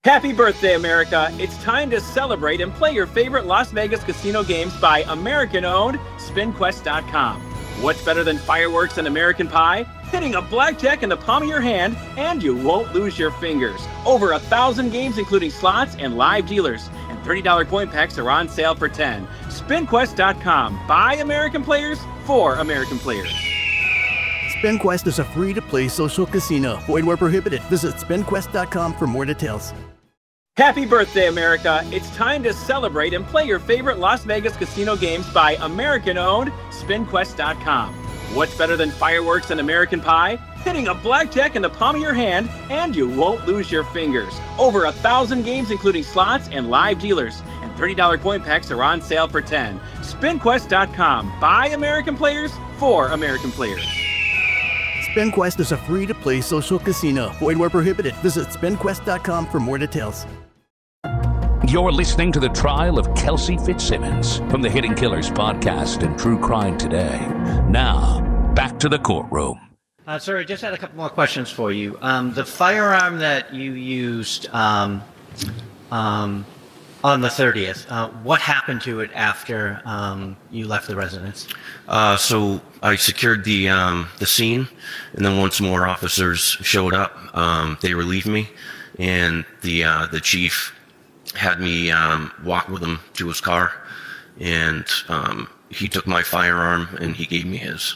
Happy birthday, America! It's time to celebrate and play your favorite Las Vegas casino games by American-owned SpinQuest.com. What's better than fireworks and American Pie? Hitting a blackjack in the palm of your hand, and you won't lose your fingers. Over 1,000 games, including slots and live dealers. And $30 coin packs are on sale for $10. SpinQuest.com. By American players, for American players. SpinQuest is a free-to-play social casino. Void where prohibited. Visit SpinQuest.com for more details. Happy birthday, America! It's time to celebrate and play your favorite Las Vegas casino games by American-owned SpinQuest.com. What's better than fireworks and American Pie? Hitting a blackjack in the palm of your hand, and you won't lose your fingers. Over 1,000 games, including slots and live dealers. And $30 coin packs are on sale for $10. SpinQuest.com. By American players, for American players. SpinQuest is a free-to-play social casino. Void where prohibited. Visit SpinQuest.com for more details. You're listening to the trial of Kelsey Fitzsimmons from the Hidden Killers podcast and True Crime Today. Now, back to the courtroom. Sir, I just had a couple more questions for you. The firearm that you used on the 30th, what happened to it after you left the residence? So I secured the scene, and then once more officers showed up, they relieved me, and the chief had me walk with him to his car, and he took my firearm and he gave me his.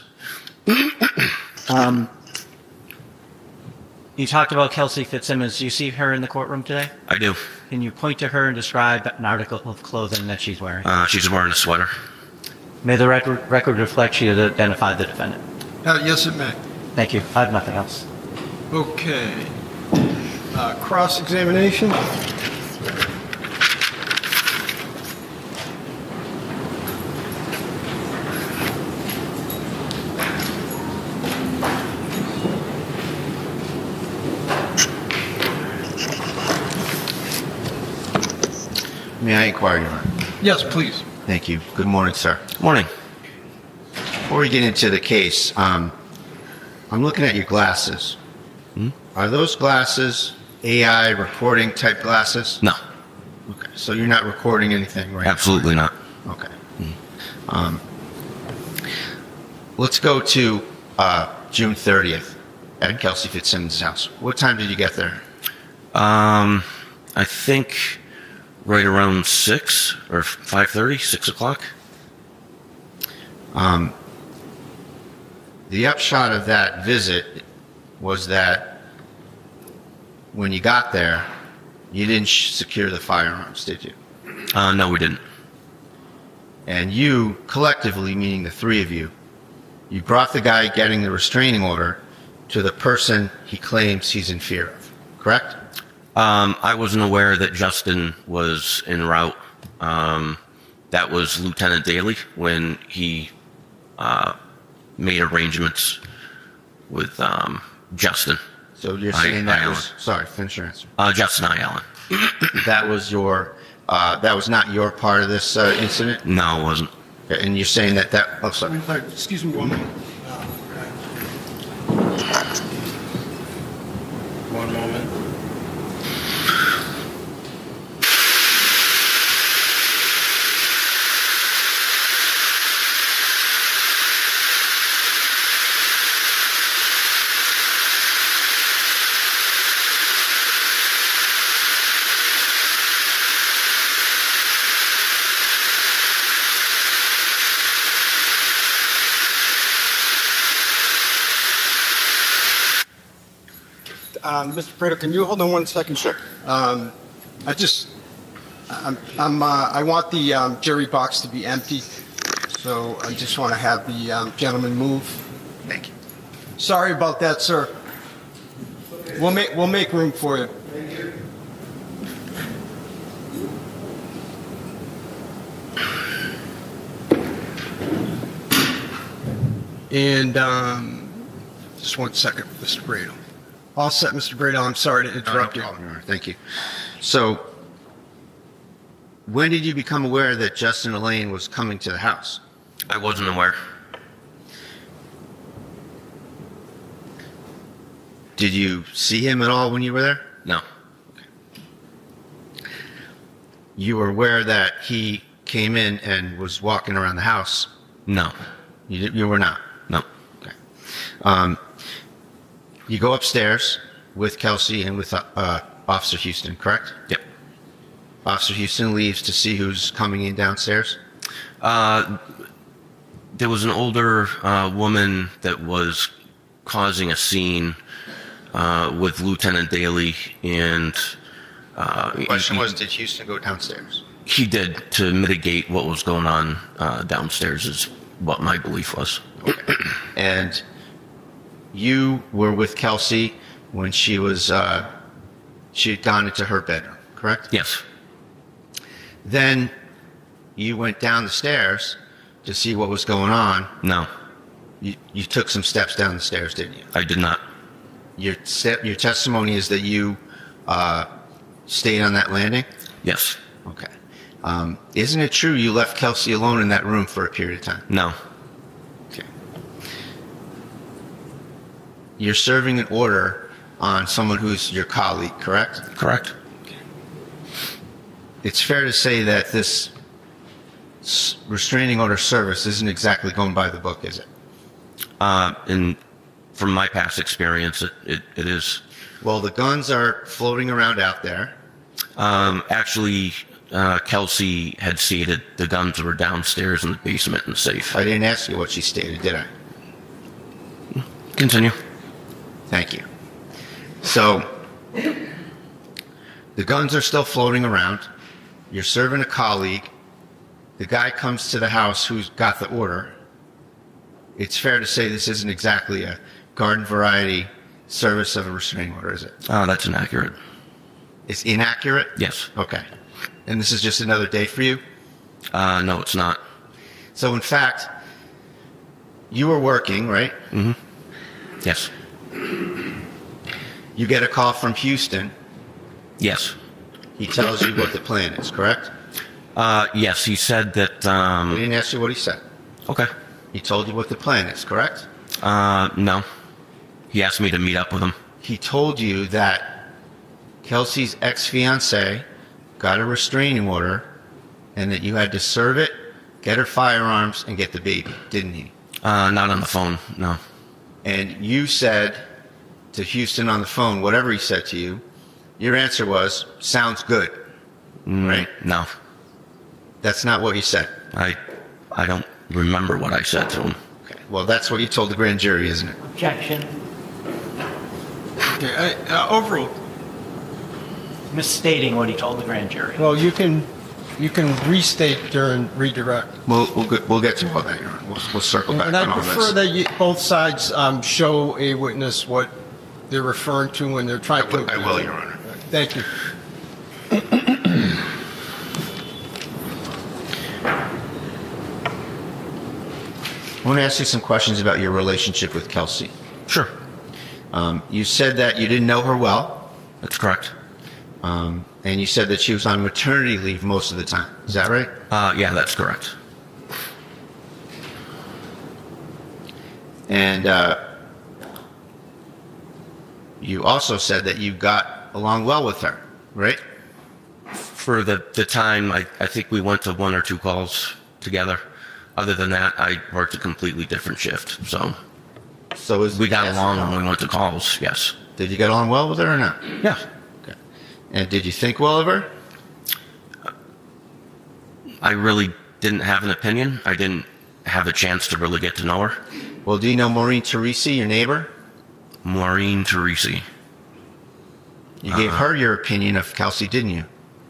You talked about Kelsey Fitzsimmons. Do you see her in the courtroom today? I do. Can you point to her and describe an article of clothing that she's wearing? She's wearing a sweater. May the record reflect she has identified the defendant. Yes, it may. Thank you. I have nothing else. Okay. Cross-examination. May I inquire, Your Honor? Yes, please. Thank you. Good morning, sir. Morning. Before we get into the case, I'm looking at your glasses. Are those glasses AI reporting type glasses? No. Okay, so you're not recording anything, right? Absolutely not. Okay. Let's go to June 30th at Kelsey Fitzsimmons' house. What time did you get there? I think right around 6 or 5:30, 6 o'clock. The upshot of that visit was that when you got there, you didn't secure the firearms, did you? No, we didn't. And you, collectively, meaning the three of you, you brought the guy getting the restraining order to the person he claims he's in fear of, correct? I wasn't aware that Justin was en route. That was Lieutenant Daly when he made arrangements with Justin. So you're saying that was, sorry, finish your answer. Justin I. Allen. That was that was not your part of this incident? No, it wasn't. Okay, and you're saying that, oh, sorry. Excuse me 1 minute. One moment. Mr. Prater, can you hold on 1 second? Sure. I want the jury box to be empty, so I just want to have the gentleman move. Thank you. Sorry about that, sir. We'll make room for you. Thank you. And just 1 second, Mr. Brado. All set, Mr. Brado. I'm sorry to interrupt you. Thank you. So, when did you become aware that Justin Elaine was coming to the house? I wasn't aware. Did you see him at all when you were there? No. you were aware that he came in and was walking around the house? No. You were not? No. Okay. You go upstairs with Kelsey and with Officer Houston, correct? Yep. Officer Houston leaves to see who's coming in downstairs? There was an older woman that was causing a scene with Lieutenant Daly, and The question was, did Houston go downstairs? he did to mitigate what was going on downstairs, is what my belief was. Okay. And you were with Kelsey when she had gone into her bedroom, correct? Yes. Then you went down the stairs to see what was going on. No, You took some steps down the stairs, didn't you? I did not. Your testimony is that you stayed on that landing? Yes. Okay. Isn't it true you left Kelsey alone in that room for a period of time? No. Okay. You're serving an order on someone who's your colleague, correct? Correct. It's fair to say that this restraining order service isn't exactly going by the book, is it? And from my past experience, it is. Well, the guns are floating around out there. Actually, Kelsey had stated the guns were downstairs in the basement in the safe. I didn't ask you what she stated, did I? Continue. Thank you. So, the guns are still floating around. You're serving a colleague. The guy comes to the house who's got the order. It's fair to say this isn't exactly a garden variety service of a restraining order, is it? That's inaccurate. It's inaccurate? Yes. Okay. And this is just another day for you? No, it's not. So, in fact, you were working, right? Mm-hmm. Yes. You get a call from Houston. Yes. He tells you what the plan is, correct? Yes, he said that. I didn't ask you what he said. Okay. He told you what the plan is, correct? No. He asked me to meet up with him. He told you that Kelsey's ex-fiancée got a restraining order and that you had to serve it, get her firearms, and get the baby, didn't he? Not on the phone, no. And you said to Houston on the phone, whatever he said to you, your answer was, sounds good, right? No. That's not what you said. I don't remember what I said to him. Okay. Well, that's what you told the grand jury, isn't it? Objection. Okay, overruled. Misstating what he told the grand jury. Well, you can restate during redirect. We'll get to all that, Your Honor. We'll circle back And I on all prefer this. that both sides show a witness what they're referring to when they're trying to. I will, Your Honor. Thank you. I want to ask you some questions about your relationship with Kelsey. Sure. You said that you didn't know her well, That's correct. and you said that she was on maternity leave most of the time. Is that right? Yeah, that's correct. And you also said that you got along well with her, right? For the time, I think we went to one or two calls together. Other than that, I worked a completely different shift. So we got along when we went to calls, yes. Did you get along well with her or not? Yeah. Okay. And did you think well of her? I really didn't have an opinion. I didn't have a chance to really get to know her. Well, do you know Maureen Teresi, your neighbor? Maureen Teresi. You gave her your opinion of Kelsey, didn't you?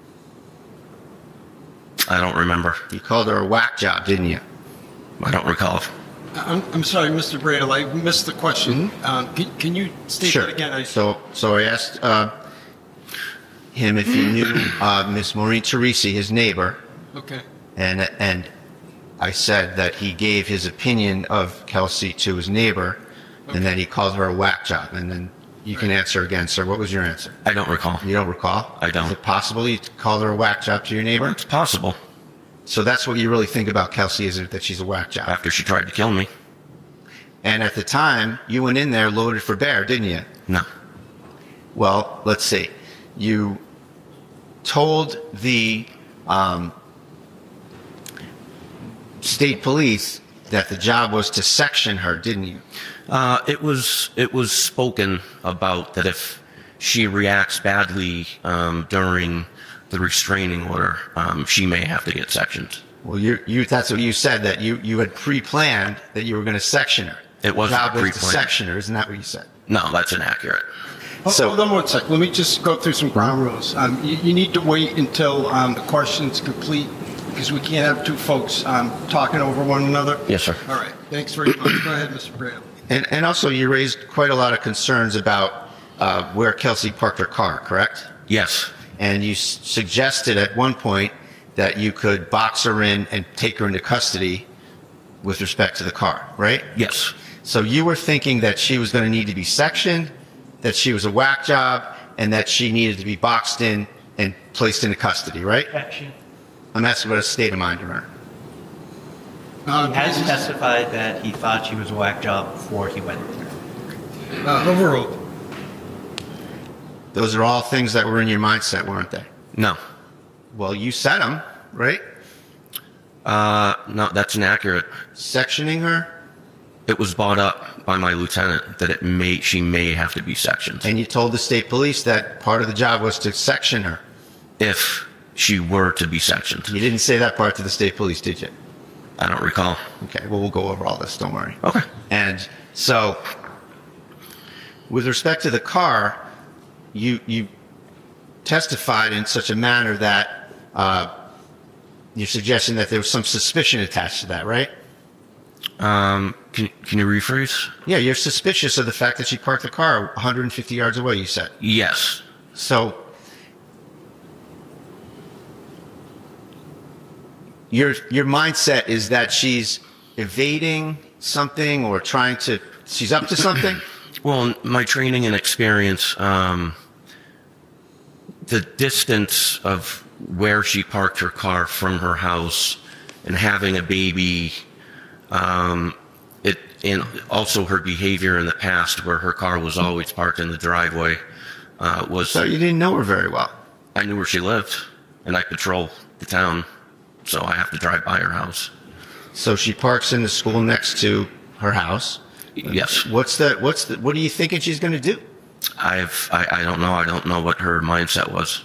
I don't remember. You called her a whack job, didn't you? I don't recall. I'm sorry, Mr. Bradle, I missed the question. Can you state that again? So I asked him if he knew Miss Maureen Teresi, his neighbor, Okay. and I said that he gave his opinion of Kelsey to his neighbor, and that he called her a whack job. And then you can answer again, sir. What was your answer? I don't recall. You don't recall? I don't. Is it possible you called her a whack job to your neighbor? It's possible. So that's what you really think about Kelsey, is it that she's a whack job? After she tried to kill me. And at the time, you went in there loaded for bear, didn't you? No. Well, let's see. You told the state police that the job was to section her, didn't you? It was spoken about that if she reacts badly during the restraining order, she may have to get sectioned. Well, that's what you said, that you had pre-planned that you were going to section her. It wasn't job was to pre-planned. section her, isn't that what you said? No, that's inaccurate. So- Hold on one sec. Let me just go through some ground rules. You need to wait until the question's complete because we can't have two folks talking over one another. Yes, sir. All right. Thanks very much. Go ahead, Mr. Brado. And also, you raised quite a lot of concerns about where Kelsey parked her car, correct? Yes. And you suggested at one point that you could box her in and take her into custody with respect to the car, right? Yes. So you were thinking that she was going to need to be sectioned, that she was a whack job, and that she needed to be boxed in and placed into custody, right? I'm asking about a state of mind to her. He has testified that he thought she was a whack job before he went there. Overruled. Those are all things that were in your mindset, weren't they? No. Well, you said them, right? No, that's inaccurate. Sectioning her, It was brought up by my lieutenant that she may have to be sectioned and you told the state police that part of the job was to section her. if she were to be sectioned. You didn't say that part to the state police, did you? I don't recall. Okay, well, we'll go over all this, don't worry. Okay. And so, with respect to the car, you testified in such a manner that you're suggesting that there was some suspicion attached to that, right? Can you rephrase? Yeah, you're suspicious of the fact that she parked the car 150 yards away, you said. Yes. So, your mindset is that she's evading something or she's up to something? Well, my training and experience, the distance of where she parked her car from her house and having a baby, and also her behavior in the past where her car was always parked in the driveway, So you didn't know her very well. I knew where she lived and I patrol the town, so I have to drive by her house. So she parks in the school next to her house. Yes. What are you thinking she's going to do? I don't know. I don't know what her mindset was.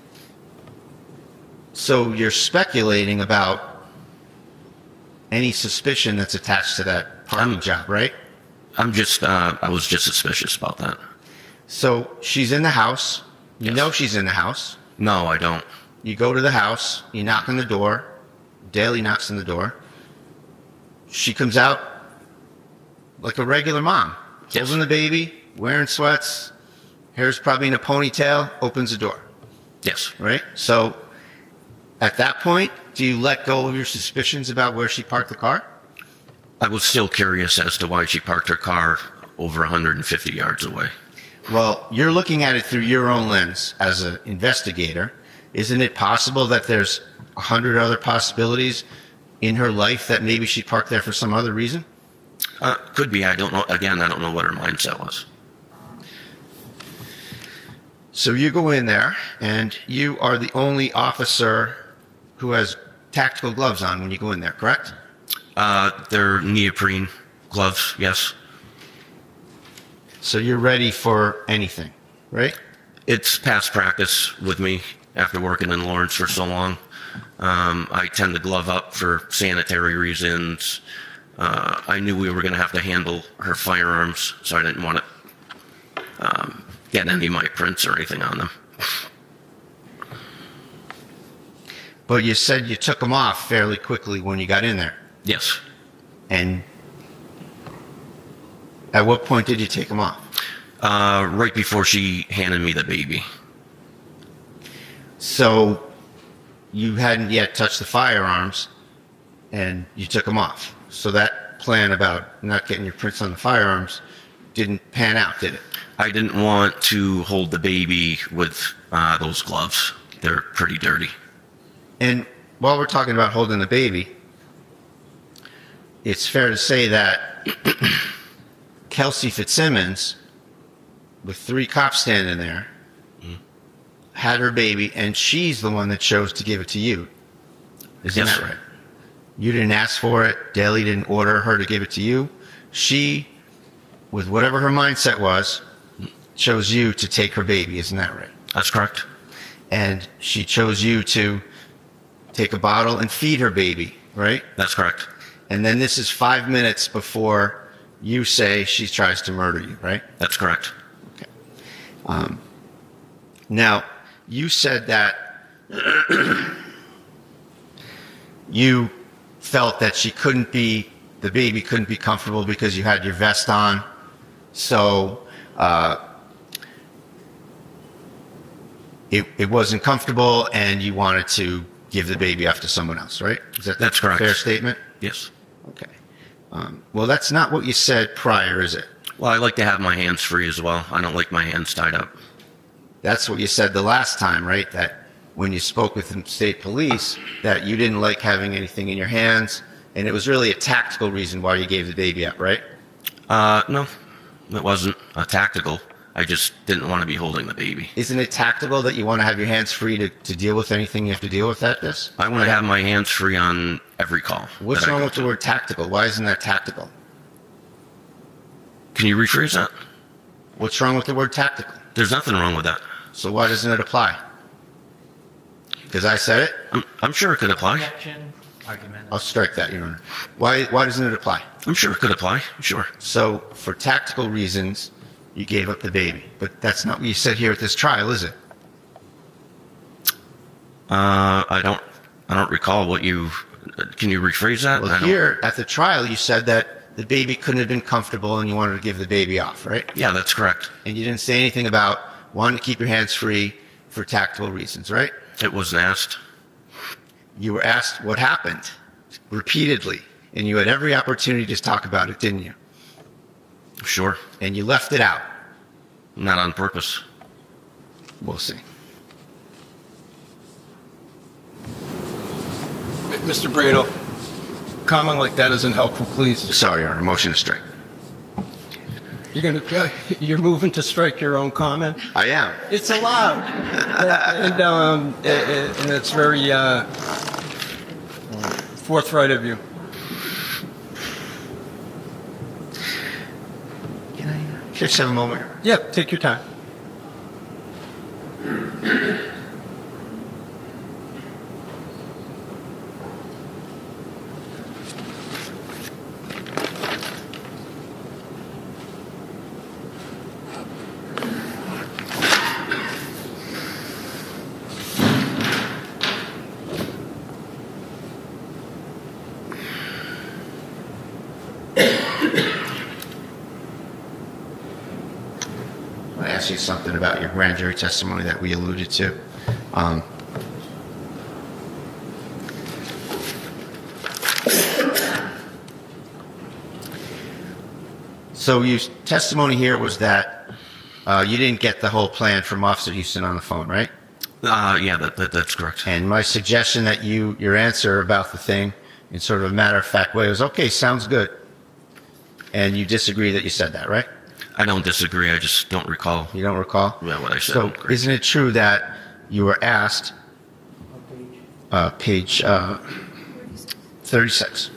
So you're speculating about any suspicion that's attached to that parking job, right? I was just suspicious about that. So she's in the house. You Yes. know she's in the house. No, I don't. You go to the house. You knock on the door. Daly knocks on the door. She comes out like a regular mom. Yes. Holding the baby, wearing sweats, hair's probably in a ponytail, opens the door, Yes. right? So at that point, do you let go of your suspicions about where she parked the car? I was still curious as to why she parked her car over 150 yards away. Well, you're looking at it through your own lens as an investigator. Isn't it possible that there's 100 other possibilities in her life that maybe she parked there for some other reason? Could be. I don't know. Again, I don't know what her mindset was. So you go in there, and you are the only officer who has tactical gloves on when you go in there, correct? They're neoprene gloves. Yes. So you're ready for anything, right? It's past practice with me after working in Lawrence for so long. I tend to glove up for sanitary reasons. I knew we were going to have to handle her firearms, so I didn't want to get any of my prints or anything on them. But you said you took them off fairly quickly when you got in there. Yes. And at what point did you take them off? Right before she handed me the baby. So you hadn't yet touched the firearms, and you took them off. So that plan about not getting your prints on the firearms didn't pan out, did it? I didn't want to hold the baby with those gloves. They're pretty dirty. And while we're talking about holding the baby, it's fair to say that Kelsey Fitzsimmons, with 3 cops standing there, had her baby, and she's the one that chose to give it to you. Isn't Yes, that right? You didn't ask for it. Daly didn't order her to give it to you. She, with whatever her mindset was, chose you to take her baby. Isn't that right? That's correct. And she chose you to take a bottle and feed her baby, right? That's correct. And then this is 5 minutes before you say she tries to murder you, right? That's correct. Now, you said that you felt that the baby couldn't be comfortable because you had your vest on. So it wasn't comfortable and you wanted to give the baby off to someone else, right? That's correct. Fair statement? Yes. Okay. Well, that's not what you said prior, is it? Well, I like to have my hands free as well. I don't like my hands tied up. That's what you said the last time, right? That when you spoke with the state police, that you didn't like having anything in your hands, and it was really a tactical reason why you gave the baby up, right? No, it wasn't tactical. I just didn't want to be holding the baby. Isn't it tactical that you want to have your hands free to deal with anything you have to deal with at this? I want to have my hands free on every call. What's that I wrong go with the to. word tactical? Why isn't that tactical? Can you rephrase that? What's wrong with the word tactical? There's nothing wrong with that. So why doesn't it apply? Because I said it? I'm sure it could apply. Objection. Argument. I'll strike that, Your Honor. Why doesn't it apply? I'm sure it could apply. Sure. So for tactical reasons, you gave up the baby. But that's not what you said here at this trial, is it? I don't recall what you. Can you rephrase that? Well, here at the trial, you said that the baby couldn't have been comfortable and you wanted to give the baby off, right? Yeah, that's correct. And you didn't say anything about wanting to keep your hands free for tactical reasons, right? It wasn't asked. You were asked what happened repeatedly, and you had every opportunity to talk about it, didn't you? Sure. And you left it out. Not on purpose. We'll see. Mr. Brado, comment like that isn't helpful, please. Sorry, Your Honor. Motion to strike. You're moving to strike your own comment? I am. It's allowed. And it's very forthright of you. Can I just have a moment? Yeah, take your time. I want to ask you something about your grand jury testimony that we alluded to. So your testimony here was that you didn't get the whole plan from Officer Houston on the phone, right? Yeah, that's correct. And my suggestion that your answer about the thing in sort of a matter-of-fact way was, okay, sounds good. And you disagree that you said that, right? I don't disagree. I just don't recall. You don't recall? Yeah, what I said. So Great. isn't it true that you were asked, page 36,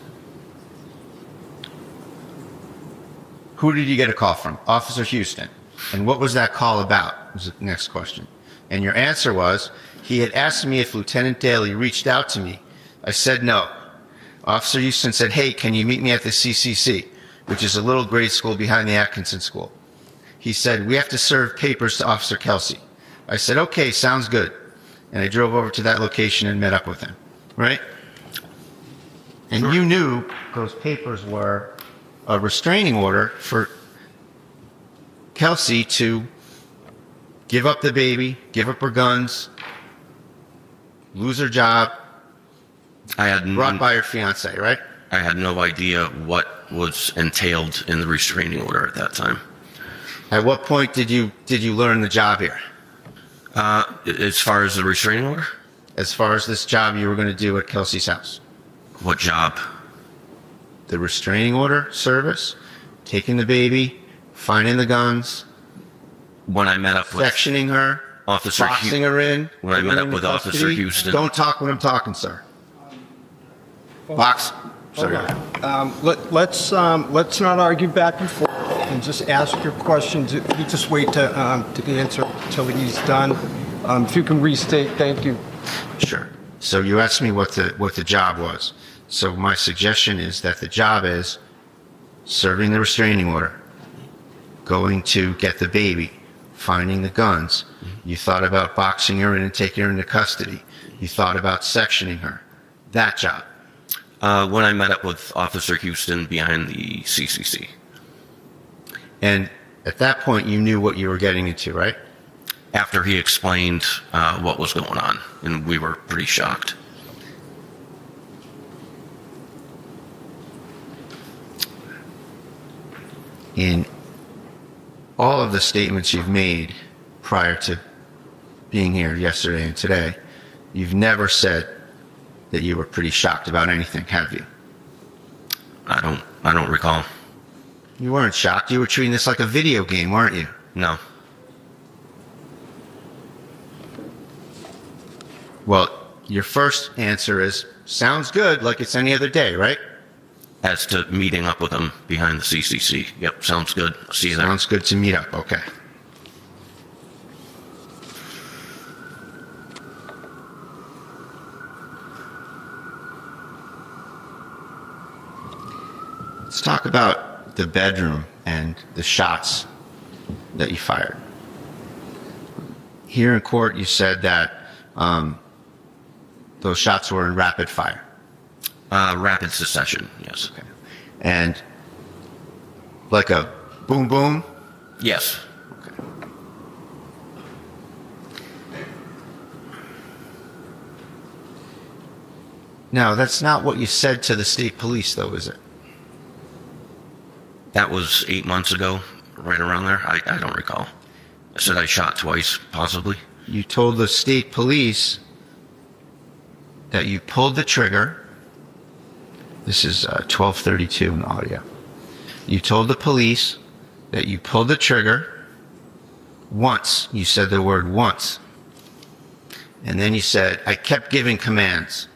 who did you get a call from? Officer Houston. And what was that call about? Was the next question. And your answer was, he had asked me if Lieutenant Daly reached out to me. I said no. Officer Houston said, hey, can you meet me at the CCC, which is a little grade school behind the Atkinson School. He said, we have to serve papers to Officer Kelsey. I said, okay, sounds good. And I drove over to that location and met up with him, right? And you knew those papers were a restraining order for Kelsey to give up the baby, give up her guns, lose her job, brought by her fiance, right? I had no idea what was entailed in the restraining order at that time. At what point did you learn the job here? As far as the restraining order? As far as this job you were going to do at Kelsey's house? What job? The restraining order service, taking the baby, finding the guns, When I met up with... sectioning her, Officer boxing her in. when I met putting up her in with custody. Officer Houston. Don't talk when I'm talking, sir. Box. Sorry. Let's not argue back and forth and just ask your questions. You just wait to answer until he's done. If you can restate, thank you. Sure. So you asked me what the job was. So my suggestion is that the job is serving the restraining order, going to get the baby, finding the guns. You thought about boxing her in and taking her into custody. You thought about sectioning her. That job. When I met up with Officer Houston behind the CCC. And at that point, you knew what you were getting into, right? After he explained what was going on, and we were pretty shocked. In all of the statements you've made prior to being here yesterday and today, you've never said that you were pretty shocked about anything, have you? I don't recall. You weren't shocked. You were treating this like a video game, weren't you? No. Well, your first answer is, sounds good, like it's any other day, right? As to meeting up with him behind the CCC. Yep, sounds good. See you there. Sounds good to meet up, okay. Let's talk about the bedroom and the shots that you fired. Here in court, you said that those shots were in rapid fire. Rapid succession, yes. Okay. And like a boom boom? Yes. Okay. Now, that's not what you said to the state police, though, is it? That was 8 months ago, right around there. I don't recall. I said I shot twice, possibly. You told the state police that you pulled the trigger. This is 1232 in the audio. You told the police that you pulled the trigger once. You said the word once. And then you said, I kept giving commands.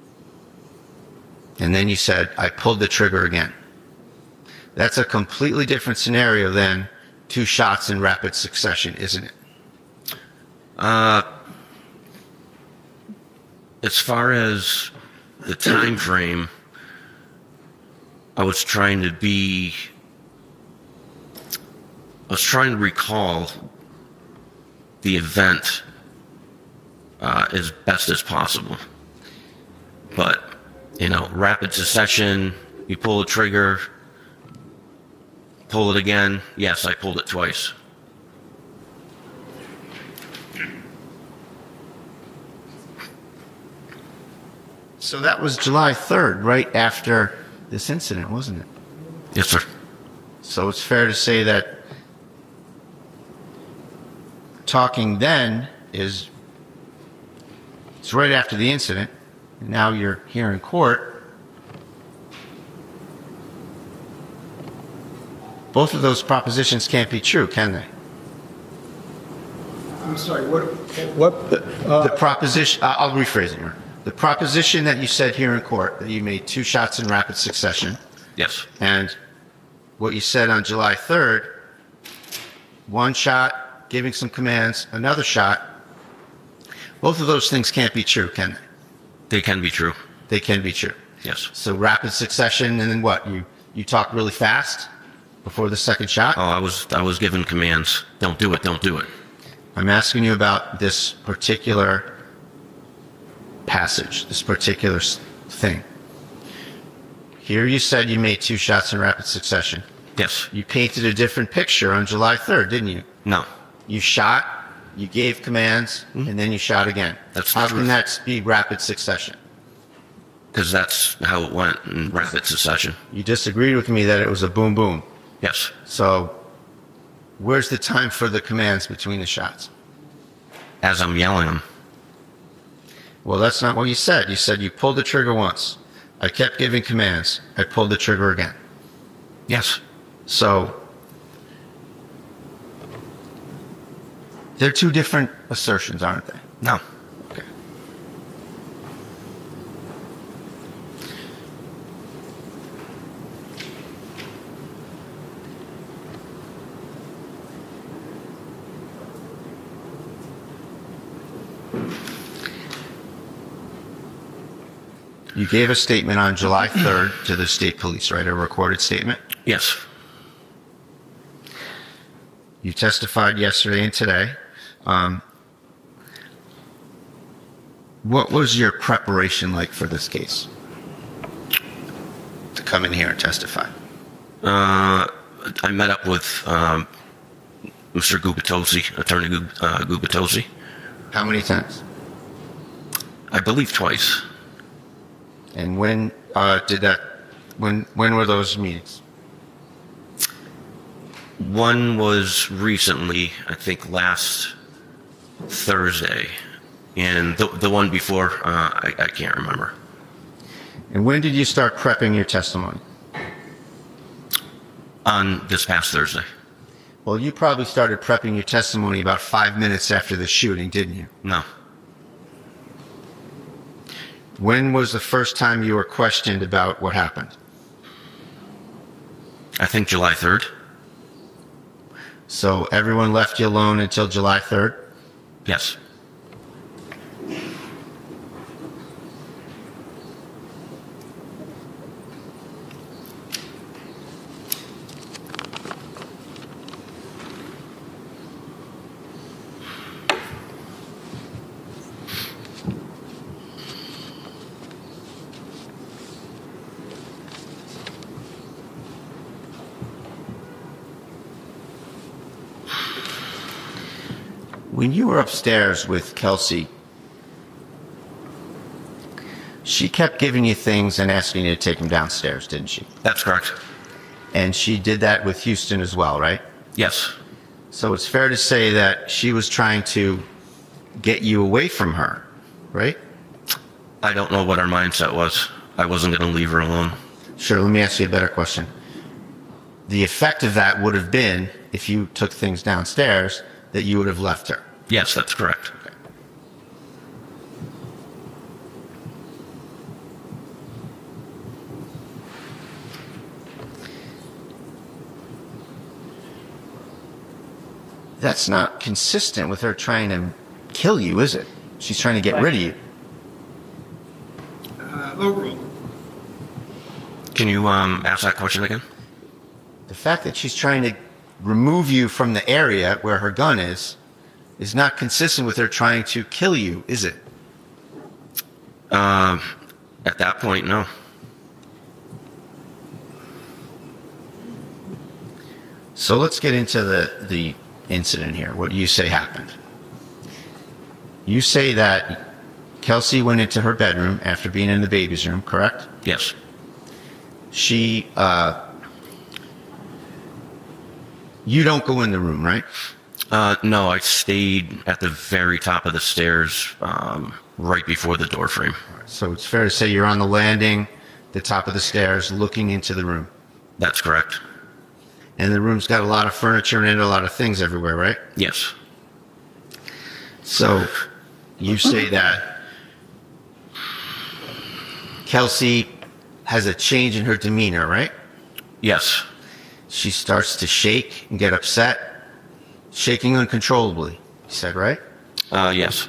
And then you said, I pulled the trigger again. That's a completely different scenario than 2 shots in rapid succession, isn't it? As far as the time frame, I was trying to recall the event as best as possible. But, rapid succession, you pull the trigger, pull it again. Yes, I pulled it twice. So that was July 3rd, right after this incident, wasn't it? Yes, sir. So it's fair to say that talking then it's right after the incident, and now you're here in court. Both of those propositions can't be true, can they? I'm sorry, what? The proposition, I'll rephrase it here. The proposition that you said here in court, that you made 2 shots in rapid succession, Yes. and what you said on July 3rd, 1 shot, giving some commands, another shot, both of those things can't be true, can they? They can be true. They can be true. Yes. So rapid succession, and then what? You talk really fast before the second shot? Oh, I was given commands. Don't do it. Don't do it. I'm asking you about this particular passage, this particular thing. Here you said you made 2 shots in rapid succession. Yes. You painted a different picture on July 3rd, didn't you? No. You shot, you gave commands, and then you shot again. That's the How truth. can that be rapid succession? Because that's how it went in rapid succession. You disagreed with me that it was a boom boom. Yes. So where's the time for the commands between the shots? As I'm yelling them. Well, that's not what you said. You said you pulled the trigger once. I kept giving commands. I pulled the trigger again. Yes. So They're two different assertions, aren't they? No. Okay. You gave a statement on July 3rd to the state police, right? A recorded statement? Yes. You testified yesterday and today. What was your preparation like for this case? To come in here and testify? I met up with Mr. Gubitosi, Attorney Gubitosi. How many times? I believe twice. And when when were those meetings? One was recently, I think last Thursday, and the one before, I can't remember. And when did you start prepping your testimony? On this past Thursday. Well, you probably started prepping your testimony about 5 minutes after the shooting, didn't you? No. When was the first time you were questioned about what happened? I think July 3rd. So everyone left you alone until July 3rd? Yes. When you were upstairs with Kelsey, she kept giving you things and asking you to take them downstairs, didn't she? That's correct. And she did that with Houston as well, right? Yes. So it's fair to say that she was trying to get you away from her, right? I don't know what her mindset was. I wasn't going to leave her alone. Sure, let me ask you a better question. The effect of that would have been, if you took things downstairs, that you would have left her. Yes, that's correct. That's not consistent with her trying to kill you, is it? She's trying to get rid of you. Can you ask that question again? The fact that she's trying to remove you from the area where her gun is not consistent with her trying to kill you, is it? At that point, no. So let's get into the incident here, what you say happened. You say that Kelsey went into her bedroom after being in the baby's room, correct? Yes. She, you don't go in the room, right? No, I stayed at the very top of the stairs, right before the door frame. So it's fair to say you're on the landing, the top of the stairs, looking into the room. That's correct. And the room's got a lot of furniture in it, a lot of things everywhere, right? Yes. So you say that Kelsey has a change in her demeanor, right? Yes. She starts to shake and get upset, shaking uncontrollably, you said, right? Yes.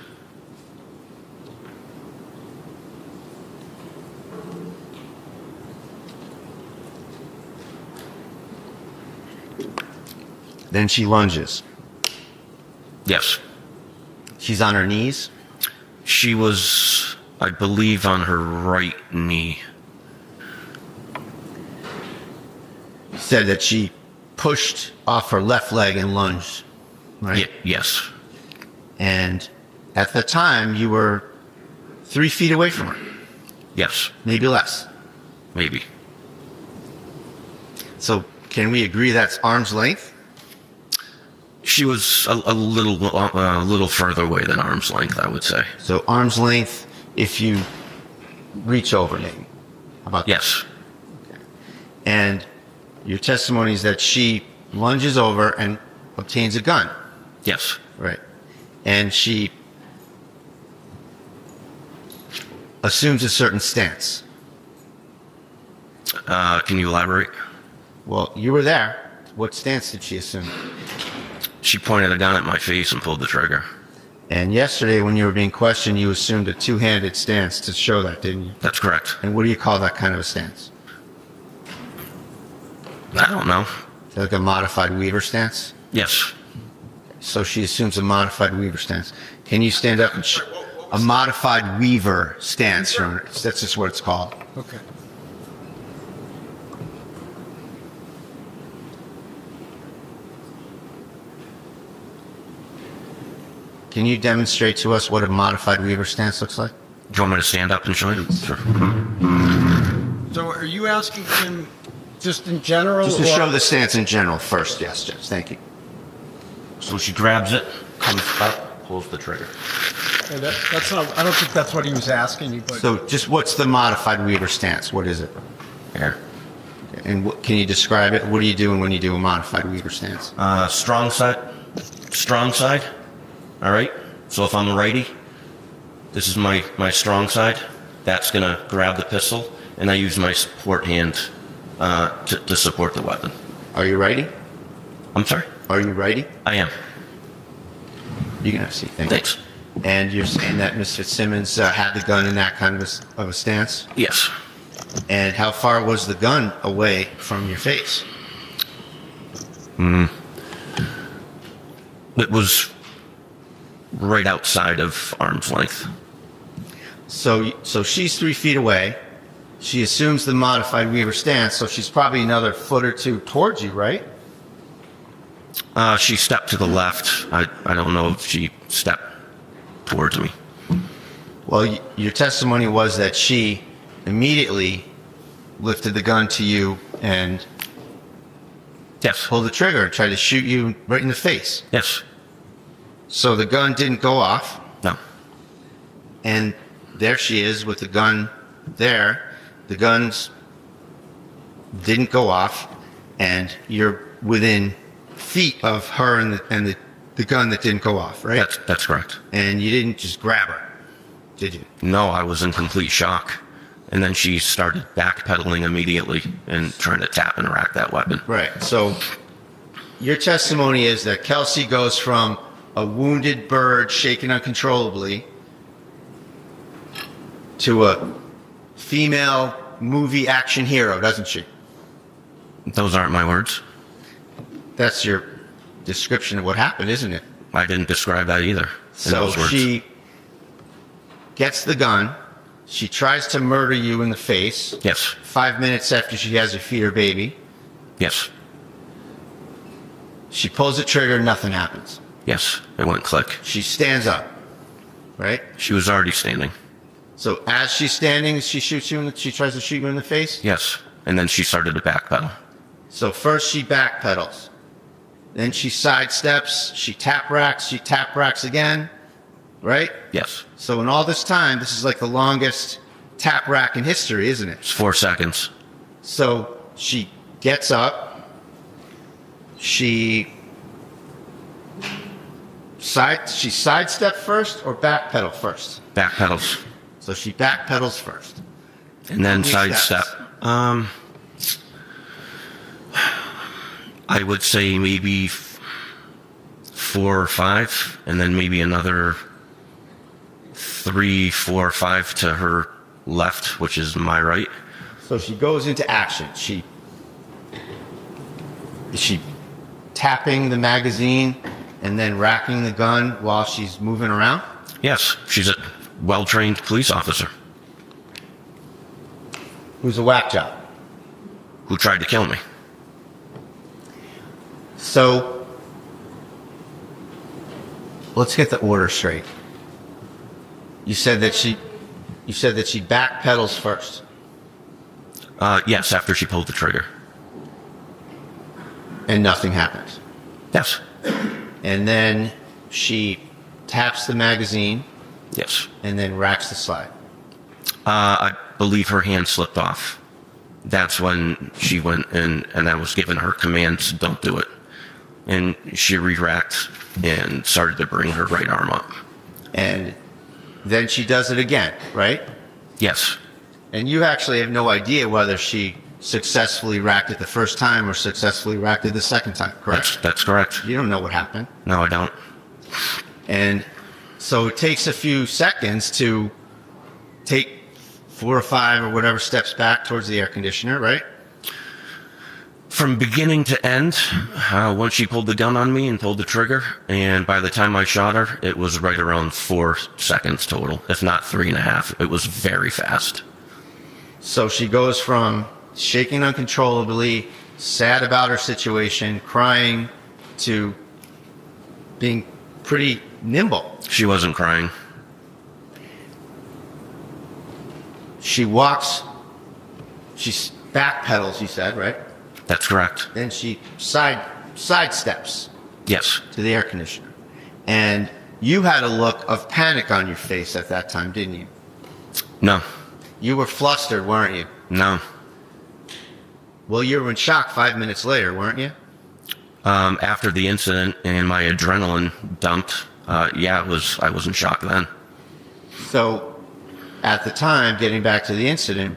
Then she lunges. Yes. She's on her knees. She was, I believe, on her right knee. You said that she pushed off her left leg and lunged, right? Yes. And at the time, you were 3 feet away from her. Yes. Maybe less. Maybe. So can we agree that's arm's length? She was a little further away than arm's length, I would say. So arm's length if you reach over, maybe. How about that? Yes. Okay. And your testimony is that she lunges over and obtains a gun. Yes. Right. and she assumes a certain stance. Can you elaborate? Well, you were there. What stance did she assume? She pointed a gun at my face and pulled the trigger. And yesterday, when you were being questioned, you assumed a two-handed stance to show that, didn't you? That's correct. And what do you call that kind of a stance? I don't know. Like a modified Weaver stance? Yes. So she assumes a modified Weaver stance. Can you stand up and a modified Weaver stance? That's just what it's called. Okay. Can you demonstrate to us what a modified Weaver stance looks like? Do you want me to stand up and show you? Sure. So are you asking him just in general? Just to or- show the stance in general first. Yes, Judge. Thank you. So she grabs it, comes up, pulls the trigger. Okay, that's not, I don't think that's what he was asking you, but So just what's the modified Weaver stance? What is it? Here. And can you describe it? What are you doing when you do a modified Weaver stance? Strong side. Strong side. All right. So if I'm a righty, this is my strong side. That's going to grab the pistol, and I use my support hand to support the weapon. Are you righty? I'm sorry? Are you righty? I am. You can have a seat. Thank you. Thanks. And you're saying that Mr. Fitzsimmons had the gun in that kind of a stance? Yes. And how far was the gun away from your face? It was right outside of arm's length. So she's 3 feet away. She assumes the modified Weaver stance, so she's probably another foot or two towards you, right? She stepped to the left. I don't know if she stepped towards me. Well, your testimony was that she immediately lifted the gun to you and Yes. pulled the trigger and tried to shoot you right in the face. Yes. So the gun didn't go off, No. and there she is with the gun there. The guns didn't go off, and you're within feet of her and the gun that didn't go off, right? That's correct. And you didn't just grab her, did you? No, I was in complete shock. And then she started backpedaling immediately and trying to tap and rack that weapon. Right. So your testimony is that Kelsey goes from a wounded bird shaking uncontrollably to a female movie action hero, doesn't she? Those aren't my words. That's your description of what happened, isn't it? I didn't describe that either. In So those words. she gets the gun. She tries to murder you in the face. Yes. 5 minutes after she has her feed her baby. Yes. She pulls the trigger, nothing happens. Yes. It went click. She stands up, right? She was already standing. So as she's standing, she shoots you. She tries to shoot you in the face. Yes. And then she started to backpedal. So first she backpedals, then she sidesteps. She tap racks again, right? Yes. So in all this time, this is like the longest tap rack in history, isn't it? It's 4 seconds. So she gets up. She sidestep first or backpedal first? Backpedals. So she backpedals first. And then How many sidestep. steps? I would say maybe 4 or 5, and then maybe another 3, 4, 5 to her left, which is my right. So she goes into action. Is she tapping the magazine and then racking the gun while she's moving around? Yes, she's a well-trained police officer Who's a whack job? who tried to kill me. So let's get the order straight. You said that she backpedals first, Yes, after she pulled the trigger. and nothing happens. Yes. And then she taps the magazine Yes. and then racks the slide. I believe her hand slipped off. That's when she went in, and I was giving her commands, don't do it. and she re-racked and started to bring her right arm up. And then she does it again, right? Yes. And you actually have no idea whether she successfully racked it the first time or successfully racked it the second time, correct? That's correct. You don't know what happened. No, I don't. And so it takes a few seconds to take 4 or 5 or whatever steps back towards the air conditioner, right? From beginning to end, once she pulled the gun on me and pulled the trigger, and by the time I shot her, it was right around 4 seconds total, if not 3.5. It was very fast. So she goes from shaking uncontrollably, sad about her situation, crying, to being pretty nimble. She wasn't crying. She walks, she backpedals, you said, right? That's correct. Then she sidesteps Yes. to the air conditioner. And you had a look of panic on your face at that time, didn't you? No. You were flustered, weren't you? No. Well, you were in shock 5 minutes later, weren't you? After the incident and my adrenaline dumped, I was in shock then. So, at the time, getting back to the incident,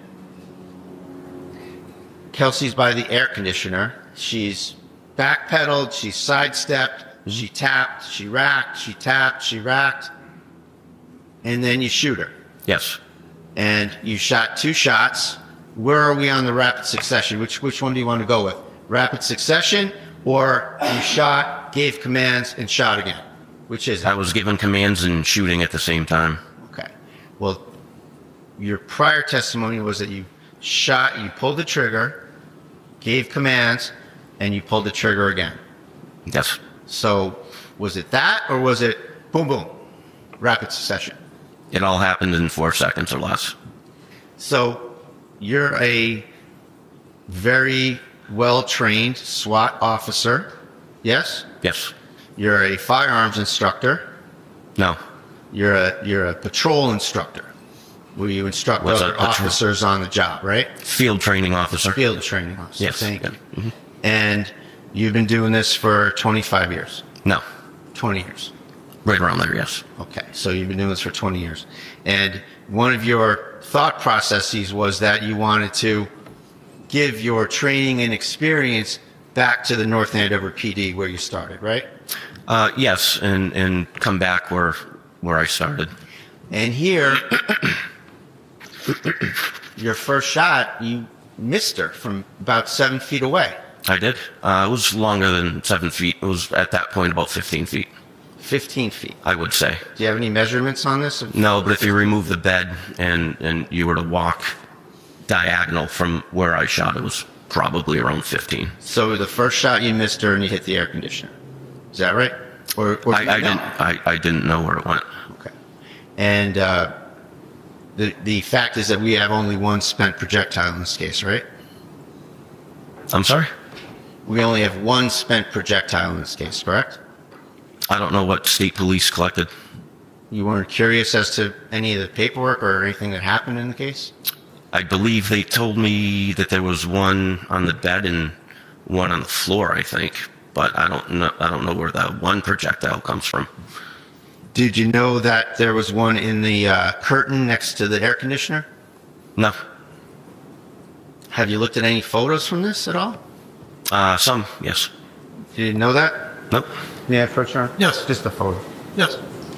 Kelsey's by the air conditioner. She's backpedaled, she sidestepped, she tapped, she racked, she tapped, she racked, and then you shoot her. Yes. And you shot 2 shots. Where are we on the rapid succession? Which one do you want to go with? Rapid succession, or you shot, gave commands, and shot again? Which is it? I was giving commands and shooting at the same time. Okay. Well, your prior testimony was that you shot, you pulled the trigger, gave commands, and you pulled the trigger again. Yes. So, was it that, or was it boom, boom, rapid succession? It all happened in 4 seconds or less. So, you're a very well-trained SWAT officer, yes? Yes. You're a firearms instructor. No. You're a patrol instructor, where you instruct What's other a patrol? officers on the job, right? Field training officer. Field training officer. Yes. Thank you. Yeah. Mhm. And you've been doing this for 25 years, No. 20 years. Right around there, yes. Okay, so you've been doing this for 20 years. And one of your thought processes was that you wanted to give your training and experience back to the North Andover PD where you started, right? Yes, and come back where I started. And here, your first shot, you missed her from about 7 feet away. I did. It was longer than 7 feet. It was at that point about 15 feet, 15 feet. I would say. Do you have any measurements on this? No, but if you remove the bed and you were to walk diagonal from where I shot, it was probably around 15. So the first shot you missed her and you hit the air conditioner. Is that right? Or I didn't know where it went. Okay. And the fact is that we have only one spent projectile in this case, right? I'm sorry? We only have one spent projectile in this case, correct? I don't know what state police collected. You weren't curious as to any of the paperwork or anything that happened in the case? I believe they told me that there was one on the bed and one on the floor, I think. But I don't know where that one projectile comes from. Did you know that there was one in the curtain next to the air conditioner? No. Have you looked at any photos from this at all? Some, yes. You didn't know that? Nope. Yeah, for sure. Yes. Just a photo. Yes.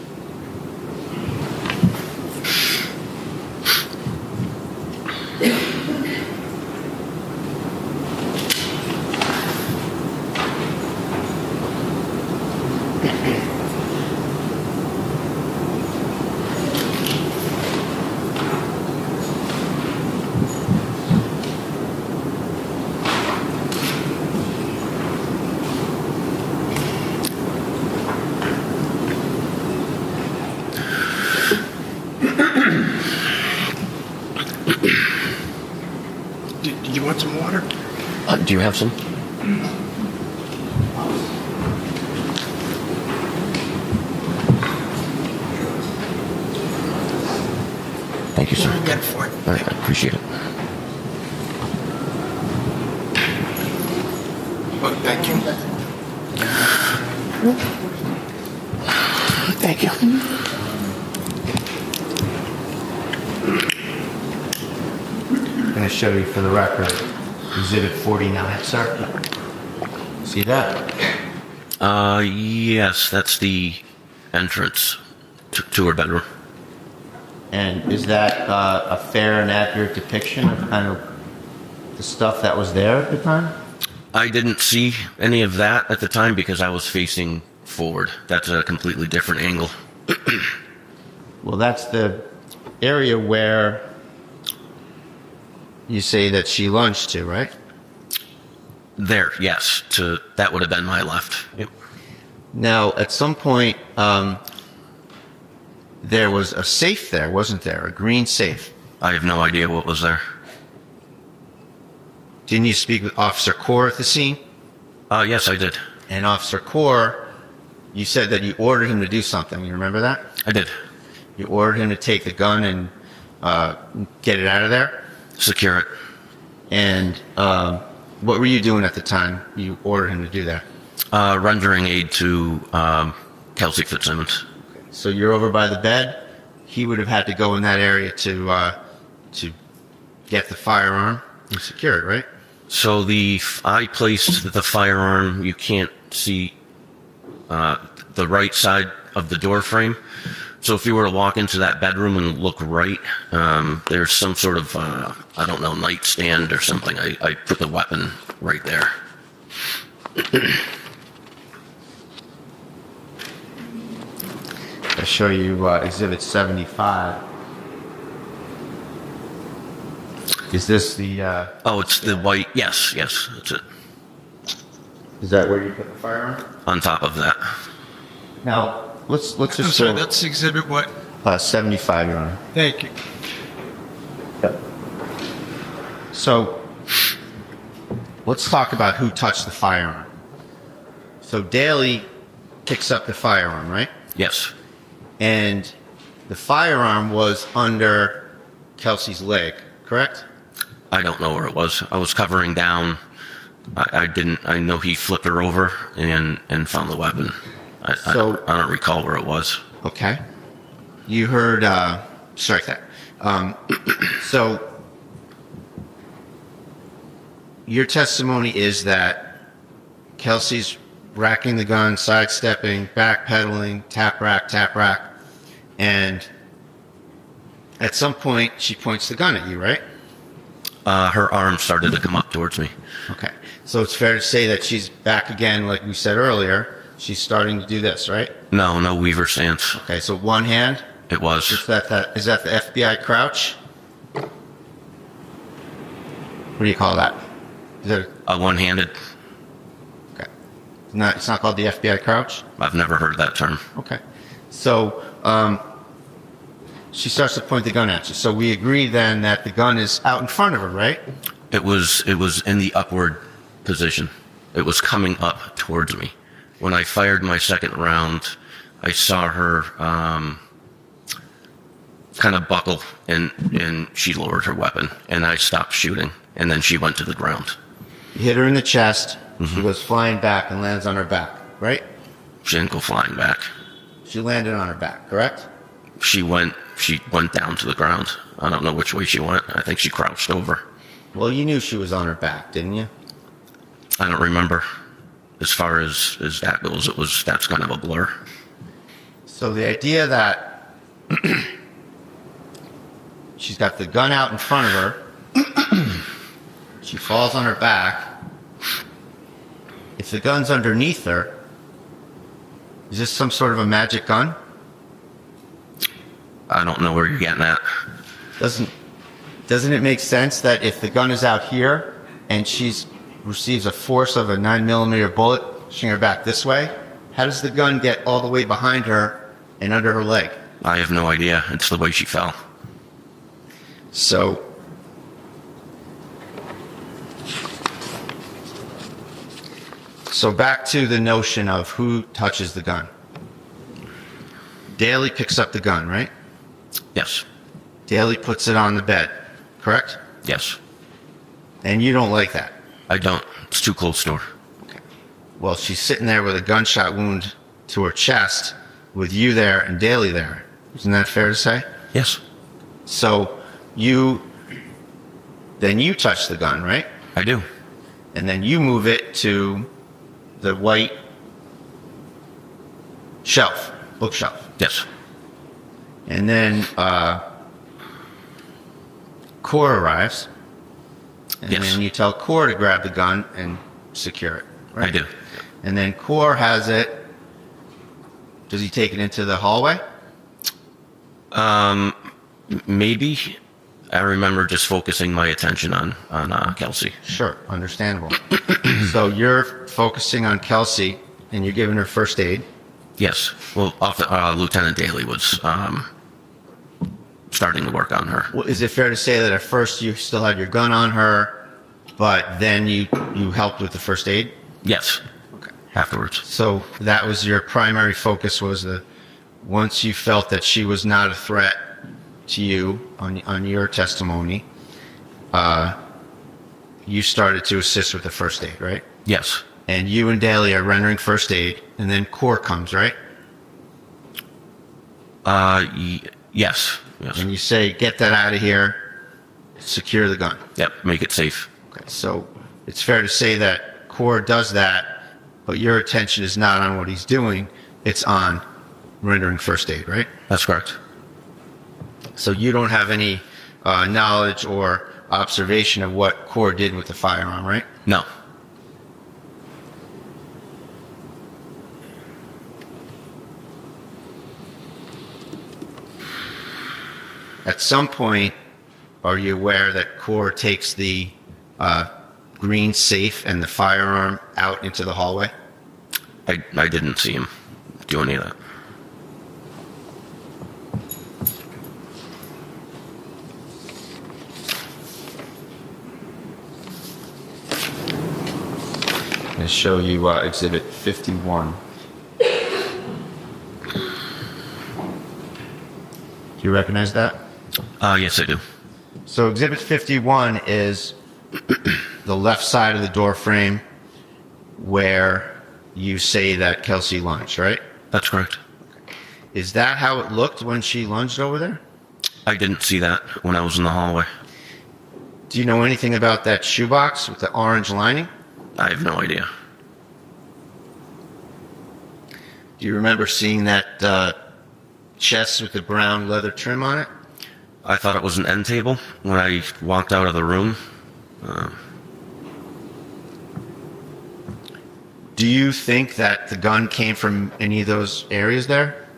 Did you want some water? Do you have some? Thank you, sir. I'll get it for you. All right, I appreciate it. Well, thank you. Thank you. I'm going to show you for the record Exhibit 49, sir. See that? Yes, that's the entrance to her bedroom. And is that a fair and accurate depiction of kind of the stuff that was there at the time? I didn't see any of that at the time because I was facing forward. That's a completely different angle. Well, that's the area where you say that she lunged to, right? There, yes. That would have been my left. Yep. Now, at some point, there was a safe there, wasn't there? A green safe. I have no idea what was there. Didn't you speak with Officer Core at the scene? Yes, I did. And Officer Core, you said that you ordered him to do something. You remember that? I did. You ordered him to take the gun and get it out of there? Secure it. And what were you doing at the time you ordered him to do that? Rendering aid to Kelsey Fitzsimmons. So you're over by the bed. He would have had to go in that area to get the firearm and secure it, right? So I placed the firearm. You can't see the right side of the door frame. So if you were to walk into that bedroom and look right, there's some sort of, I don't know, nightstand or something. I put the weapon right there. I'll show you Exhibit 75. Is this the... Oh, it's the white. Yes, that's it. Is that where you put the firearm? On top of that. Now, let's just... I'm sorry, that's exhibit what? 75, Your Honor. Thank you. Yep. So, let's talk about who touched the firearm. So, Daly picks up the firearm, right? Yes. And the firearm was under Kelsey's leg, correct? I don't know where it was. I was covering down. I know he flipped her over and found the weapon. I don't recall where it was. Okay. You heard, strike that. So, your testimony is that Kelsey's racking the gun, sidestepping, backpedaling, tap rack, and at some point she points the gun at you, right? Her arm started to come up towards me. Okay. So it's fair to say that she's back again, like we said earlier. She's starting to do this, right? No Weaver stance. Okay, so one hand. It was. Is that the FBI crouch? What do you call that? Is it one-handed. okay? It's not called the FBI crouch? I've never heard that term. Okay. So she starts to point the gun at you. So we agree then that the gun is out in front of her, right? It was in the upward position. It was coming up towards me. When I fired my second round, I saw her kind of buckle, and she lowered her weapon, and I stopped shooting, and then she went to the ground. You hit her in the chest. Mm-hmm. She goes flying back and lands on her back, right? She didn't go flying back. She landed on her back, correct? She went down to the ground. I don't know which way she went. I think she crouched over. Well, you knew she was on her back, didn't you? I don't remember. As far as that goes, that's kind of a blur. So the idea that she's got the gun out in front of her, she falls on her back. If the gun's underneath her, is this some sort of a magic gun? I don't know where you're getting at. Doesn't it make sense that if the gun is out here and she receives a force of a 9mm bullet pushing her back this way, how does the gun get all the way behind her and under her leg? I have no idea. It's the way she fell. So back to the notion of who touches the gun. Daly picks up the gun, right? Yes. Daly puts it on the bed, correct? Yes. And you don't like that? I don't. It's too close to her. Okay. Well, she's sitting there with a gunshot wound to her chest with you there and Daly there. Isn't that fair to say? Yes, So then you touch the gun, right? I do. And then you move it to the white shelf, bookshelf. Yes, And then Core arrives. And Yes. then you tell Core to grab the gun and secure it. Right? I do. And then Core has it. Does he take it into the hallway? Maybe. I remember just focusing my attention on Kelsey. Sure, understandable. So you're focusing on Kelsey and you're giving her first aid. Yes. Well, Lieutenant Daly was starting to work on her. Well, is it fair to say that at first you still had your gun on her, but then you helped with the first aid? Yes. Afterwards. So that was your primary focus, was once you felt that she was not a threat to you on your testimony, you started to assist with the first aid, right? Yes. And you and Daly are rendering first aid, and then Core comes, right? Yes. Yes. And you say, get that out of here, secure the gun. Yep. Make it safe. Okay, so it's fair to say that Core does that, but your attention is not on what he's doing, it's on rendering first aid, right? That's correct. So you don't have any knowledge or observation of what Core did with the firearm, right? No. At some point, are you aware that Core takes the green safe and the firearm out into the hallway? I didn't see him do any of that. I'm going to show you Exhibit 51. Do you recognize that? Yes, I do. So Exhibit 51 is the left side of the door frame where you say that Kelsey lunged, right? That's correct. Is that how it looked when she lunged over there? I didn't see that when I was in the hallway. Do you know anything about that shoebox with the orange lining? I have no idea. Do you remember seeing that chest with the brown leather trim on it? I thought it was an end table when I walked out of the room. Do you think that the gun came from any of those areas there?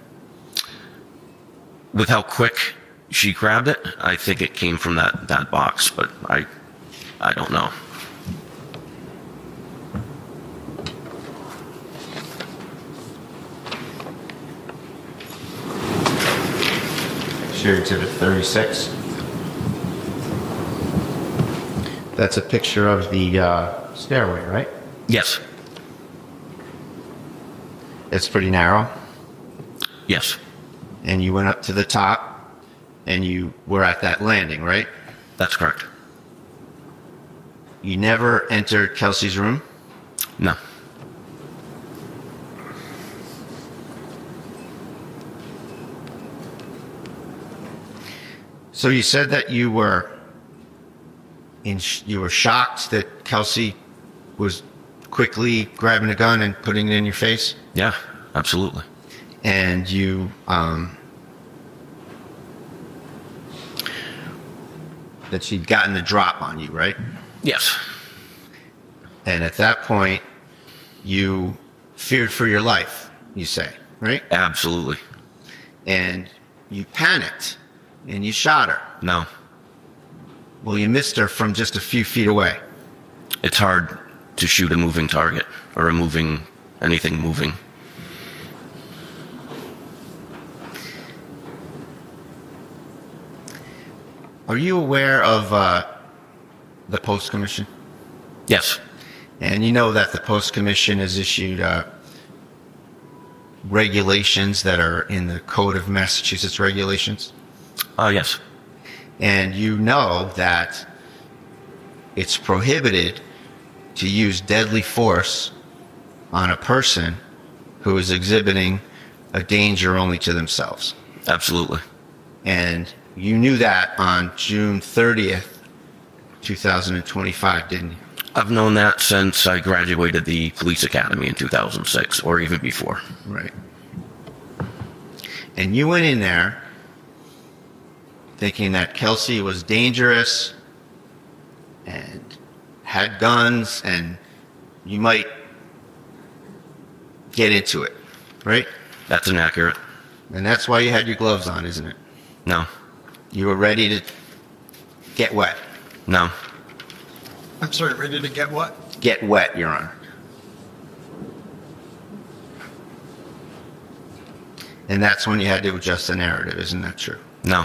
With how quick she grabbed it, I think it came from that box, but I don't know. Show you Exhibit 36. That's a picture of the stairway, right? Yes. It's pretty narrow. Yes. And you went up to the top and you were at that landing, right? That's correct. You never entered Kelsey's room? No. So you said that you were shocked that Kelsey was quickly grabbing a gun and putting it in your face, Yeah, absolutely. and you that she'd gotten the drop on you, right? Yes. And at that point, you feared for your life, you say, right? Absolutely. And you panicked and you shot her. No. Well, you missed her from just a few feet away. It's hard to shoot a moving target or anything moving. Are you aware of the Post Commission? Yes. And you know that the Post Commission has issued regulations that are in the Code of Massachusetts Regulations. Yes. And you know that it's prohibited to use deadly force on a person who is exhibiting a danger only to themselves. Absolutely. And you knew that on June 30th, 2025, didn't you? I've known that since I graduated the police academy in 2006, or even before. Right. And you went in there thinking that Kelsey was dangerous and had guns, and you might get into it, right? That's inaccurate. And that's why you had your gloves on, isn't it? No. You were ready to get wet. No. I'm sorry, ready to get what? Get wet, Your Honor. And that's when you had to adjust the narrative, isn't that true? No.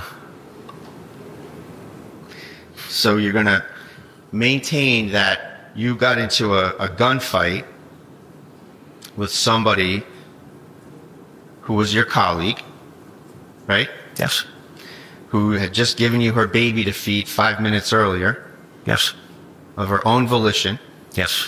So you're going to maintain that you got into a gunfight with somebody who was your colleague, right? Yes. Who had just given you her baby to feed 5 minutes earlier. Yes. Of her own volition. Yes.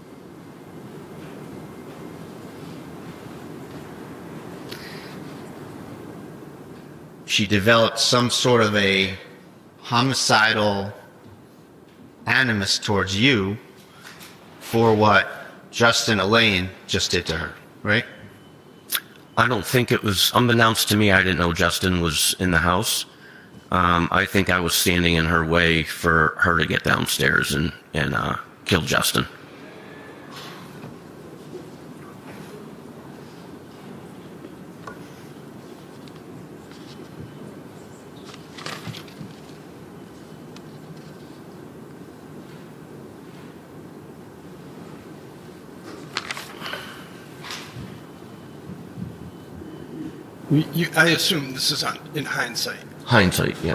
She developed some sort of a homicidal animus towards you for what Justin Elaine just did to her, right? I don't think it was unbeknownst to me. I didn't know Justin was in the house. I think I was standing in her way for her to get downstairs and kill Justin. I assume this is in hindsight. Hindsight, yep.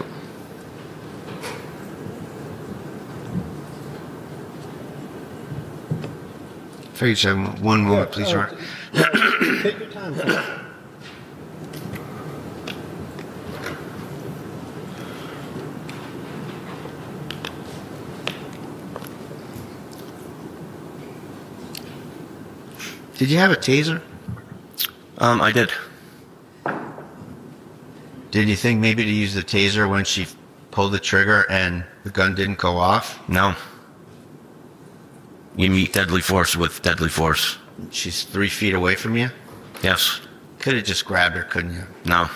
For each one moment, please, Your Honor. Take your time, please. Did you have a taser? I did. Did you think maybe to use the taser when she pulled the trigger and the gun didn't go off? No. You meet deadly force with deadly force. She's 3 feet away from you? Yes. Could have just grabbed her, couldn't you? No.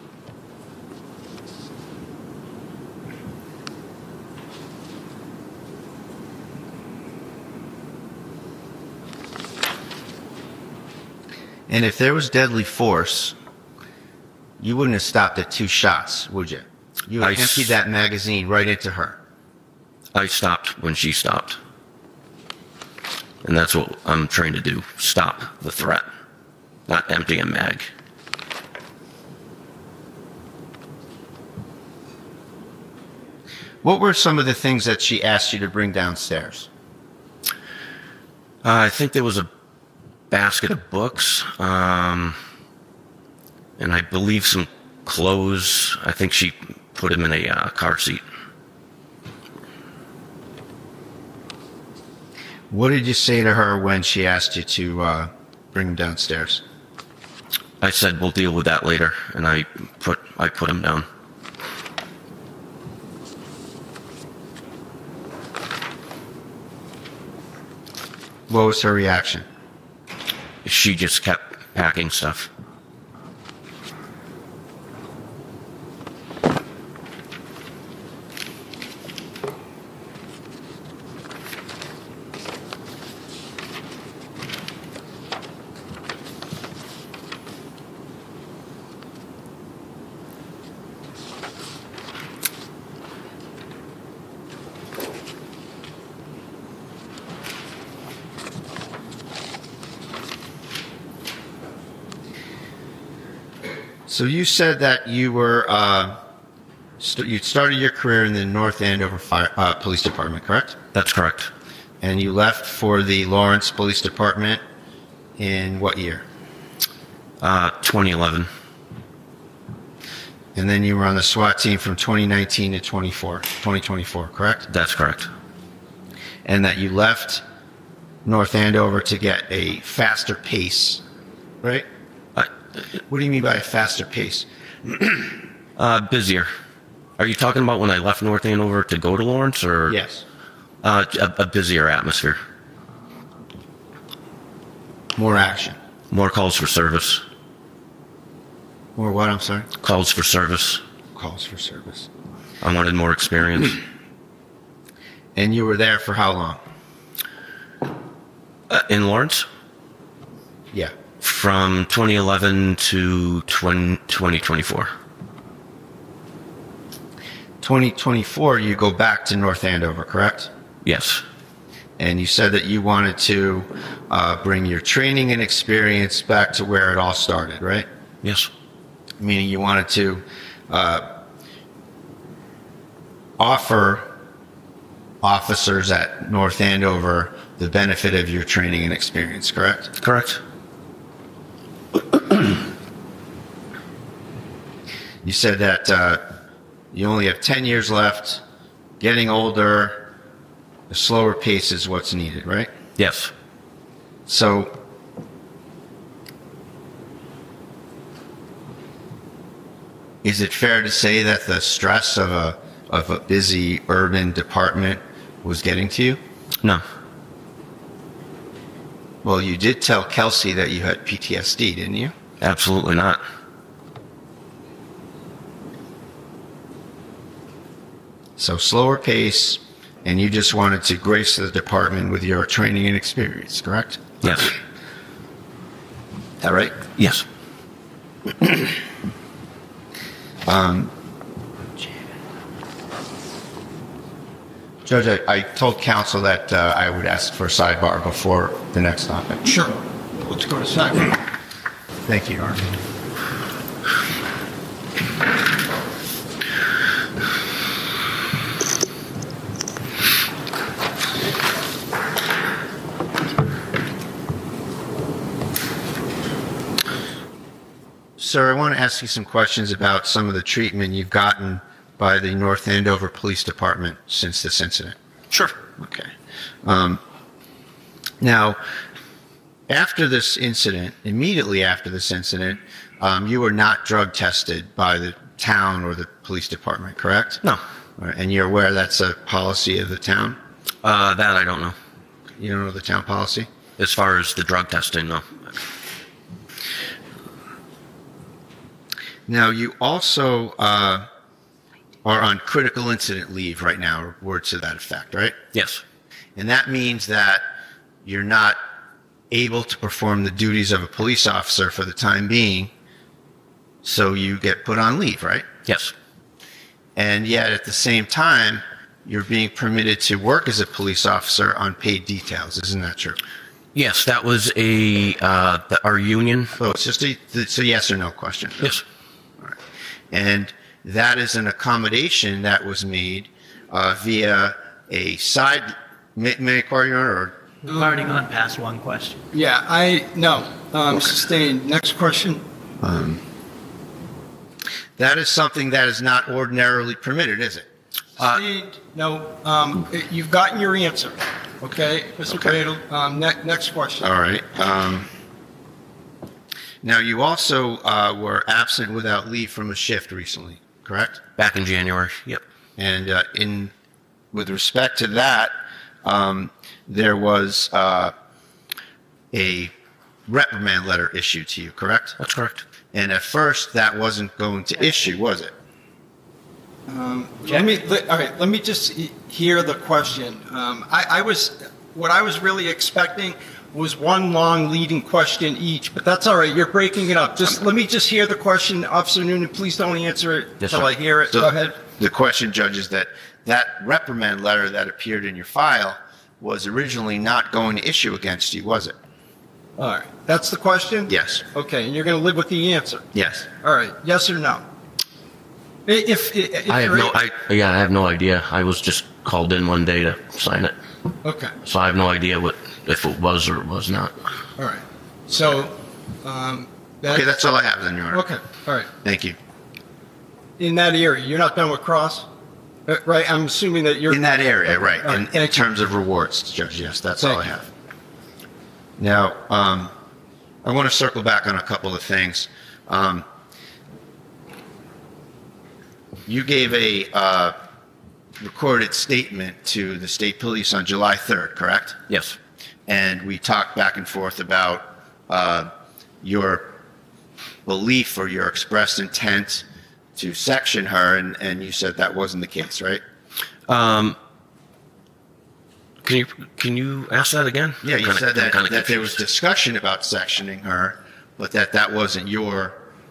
And if there was deadly force, you wouldn't have stopped at 2 shots, would you? You would have emptied that magazine right into her. I stopped when she stopped. And that's what I'm trying to do. Stop the threat. Not empty a mag. What were some of the things that she asked you to bring downstairs? I think there was a basket of books. And I believe some clothes. I think she put him in a car seat. What did you say to her when she asked you to bring him downstairs? I said, we'll deal with that later. And I put him down. What was her reaction? She just kept packing stuff. So you said that you were you started your career in the North Andover Police Department, correct? That's correct. And you left for the Lawrence Police Department in what year? 2011. And then you were on the SWAT team from 2019 to 2024, correct? That's correct. And that you left North Andover to get a faster pace right? What do you mean by a faster pace? Busier. Are you talking about when I left North Andover to go to Lawrence, or? Yes. A busier atmosphere. More action. More calls for service. More what, I'm sorry? Calls for service. Calls for service. I wanted more experience. And you were there for how long? In Lawrence? Yeah. From 2011 to 2024. 2024, you go back to North Andover, correct? Yes. And you said that you wanted to bring your training and experience back to where it all started, right? Yes. Meaning you wanted to offer officers at North Andover the benefit of your training and experience, correct? Correct. You said that you only have 10 years left, getting older, a slower pace is what's needed, right? Yes. So, is it fair to say that the stress of a busy urban department was getting to you? No. Well, you did tell Kelsey that you had PTSD, didn't you? Absolutely not. So slower pace, and you just wanted to grace the department with your training and experience, correct? Yes. Is that right? Yes. Judge, I told counsel that I would ask for a sidebar before the next topic. Sure. Let's go to second. Thank you, Your Honor. Sir, I want to ask you some questions about some of the treatment you've gotten by the North Andover Police Department since this incident. Sure. Okay. Now, after this incident, immediately after this incident, you were not drug tested by the town or the police department, correct? No. All right, and you're aware that's a policy of the town? That I don't know. You don't know the town policy? As far as the drug testing, no. Now, you also are on critical incident leave right now, or words to that effect, right? Yes. And that means that you're not able to perform the duties of a police officer for the time being, so you get put on leave, right? Yes. And yet, at the same time, you're being permitted to work as a police officer on paid details. Isn't that true? Yes, that was our union. Oh, it's just it's a yes or no question. Yes. All right. And that is an accommodation that was made via a side. May I inquire, Your Honor? We've already gone past one question. Yeah, sustained. Next question. That is something that is not ordinarily permitted, is it? Sustained. No, you've gotten your answer. Okay, Mr. Bradle. Next question. All right. Now, you also were absent without leave from a shift recently, correct? Back in January. Yep. And with respect to that, there was a reprimand letter issued to you, correct? That's correct. And at first, that wasn't going to issue, was it? Let me just hear the question. What I was really expecting was one long leading question each, but that's all right. You're breaking it up. Let me just hear the question, Officer Noonan. Please don't answer it until I hear it. So go ahead. The question, Judge, is that reprimand letter that appeared in your file was originally not going to issue against you, was it? All right. That's the question? Yes. Okay, and you're going to live with the answer? Yes. All right. Yes or no? I have no idea. I was just called in one day to sign it. Okay. So I have no idea if it was or it was not. All right. So, okay, that's all I have then, Your Honor. Okay. All right. Thank you. In that area, you're not done with cross? Right? I'm assuming that you're... In that area, right. All right. In terms of rewards, Judge, yes, that's all I have. Now, I want to circle back on a couple of things. You gave a recorded statement to the state police on July 3rd, correct? Yes. And we talked back and forth about your belief or your expressed intent to section her, and you said that wasn't the case, right? Can you ask that again? Yeah, you said that there was discussion about sectioning her, but that wasn't your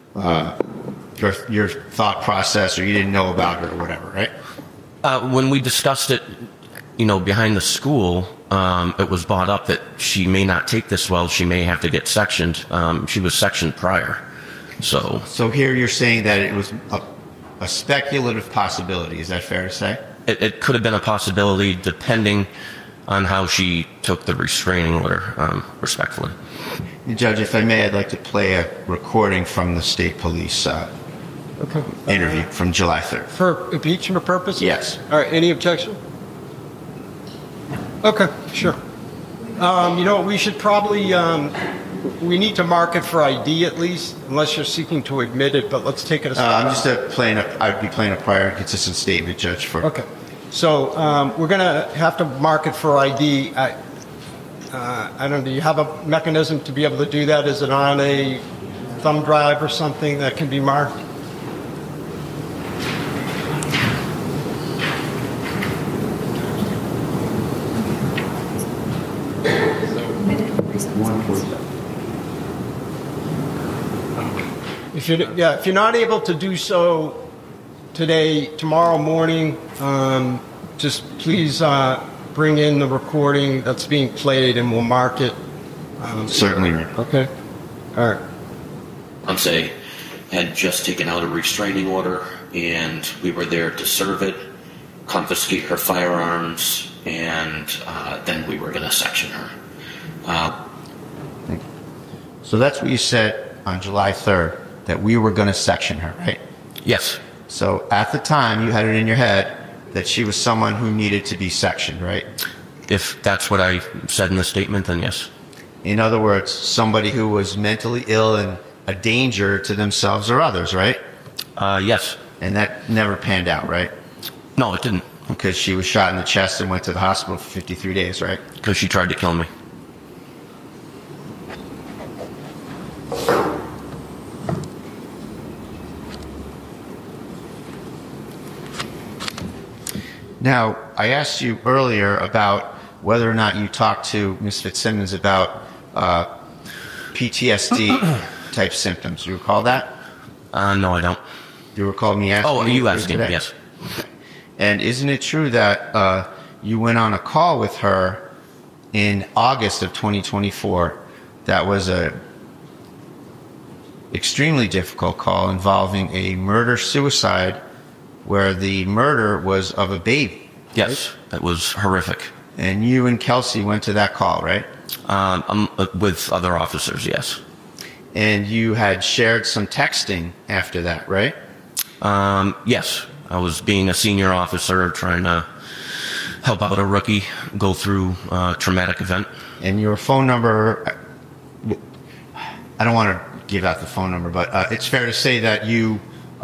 thought process, or you didn't know about her or whatever, right? When we discussed it, behind the school, it was brought up that she may not take this well. She may have to get sectioned. She was sectioned prior. So here you're saying that it was a speculative possibility. Is that fair to say? It could have been a possibility depending on how she took the restraining order, respectfully. Judge, if I may, I'd like to play a recording from the state police interview from July 3rd. For impeachment purposes? Yes. All right, any objection? Okay, sure. We should probably, we need to mark it for ID at least, unless you're seeking to admit it, but let's take it as I'm just I'd be playing a prior and consistent statement, Judge. Okay. So we're going to have to mark it for ID. I don't know, do you have a mechanism to be able to do that? Is it on a thumb drive or something that can be marked? If you're not able to do so today, tomorrow morning, just please bring in the recording that's being played and we'll mark it. Certainly. Okay. All right. Fiance had just taken out a restraining order and we were there to serve it, confiscate her firearms, and then we were going to section her. So that's what you said on July 3rd, that we were going to section her, right? Yes. So at the time, you had it in your head that she was someone who needed to be sectioned, right? If that's what I said in the statement, then yes. In other words, somebody who was mentally ill and a danger to themselves or others, right? Yes. And that never panned out, right? No, it didn't. Because she was shot in the chest and went to the hospital for 53 days, right? Because she tried to kill me. Now, I asked you earlier about whether or not you talked to Ms. Fitzsimmons about PTSD type symptoms. Do you recall that? No, I don't. Do you recall me asking? Oh, you asked me, yes. And isn't it true that you went on a call with her in August of 2024? That was a extremely difficult call involving a murder-suicide where the murder was of a baby. Yes, right? That was horrific. And you and Kelsey went to that call, right? With other officers, yes. And you had shared some texting after that, right? Yes. I was being a senior officer trying to help out a rookie go through a traumatic event. And your phone number, I don't want to give out the phone number, but it's fair to say that you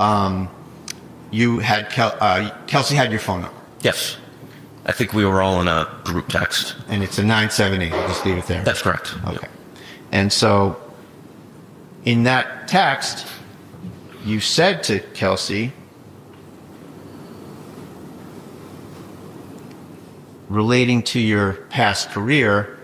had Kelsey had your phone number. Yes. I think we were all in a group text. And it's a 978. I'll just leave it there. That's correct. Okay. Yep. And so in that text, you said to Kelsey, relating to your past career,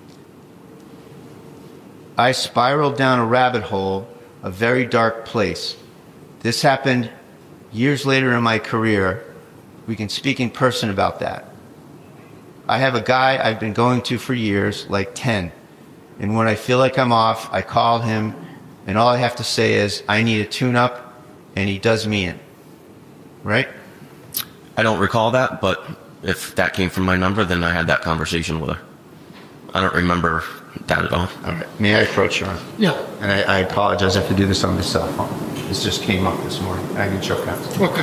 I spiraled down a rabbit hole, a very dark place. This happened years later in my career. We can speak in person about that. I have a guy I've been going to for years, like 10. And when I feel like I'm off, I call him, and all I have to say is, I need a tune-up, and he does me in. Right? I don't recall that, but if that came from my number, then I had that conversation with her. I don't remember that at all. All right. May I approach her? Yeah. And I apologize. I have to do this on my cell phone. This just came up this morning. I can choke out. Okay.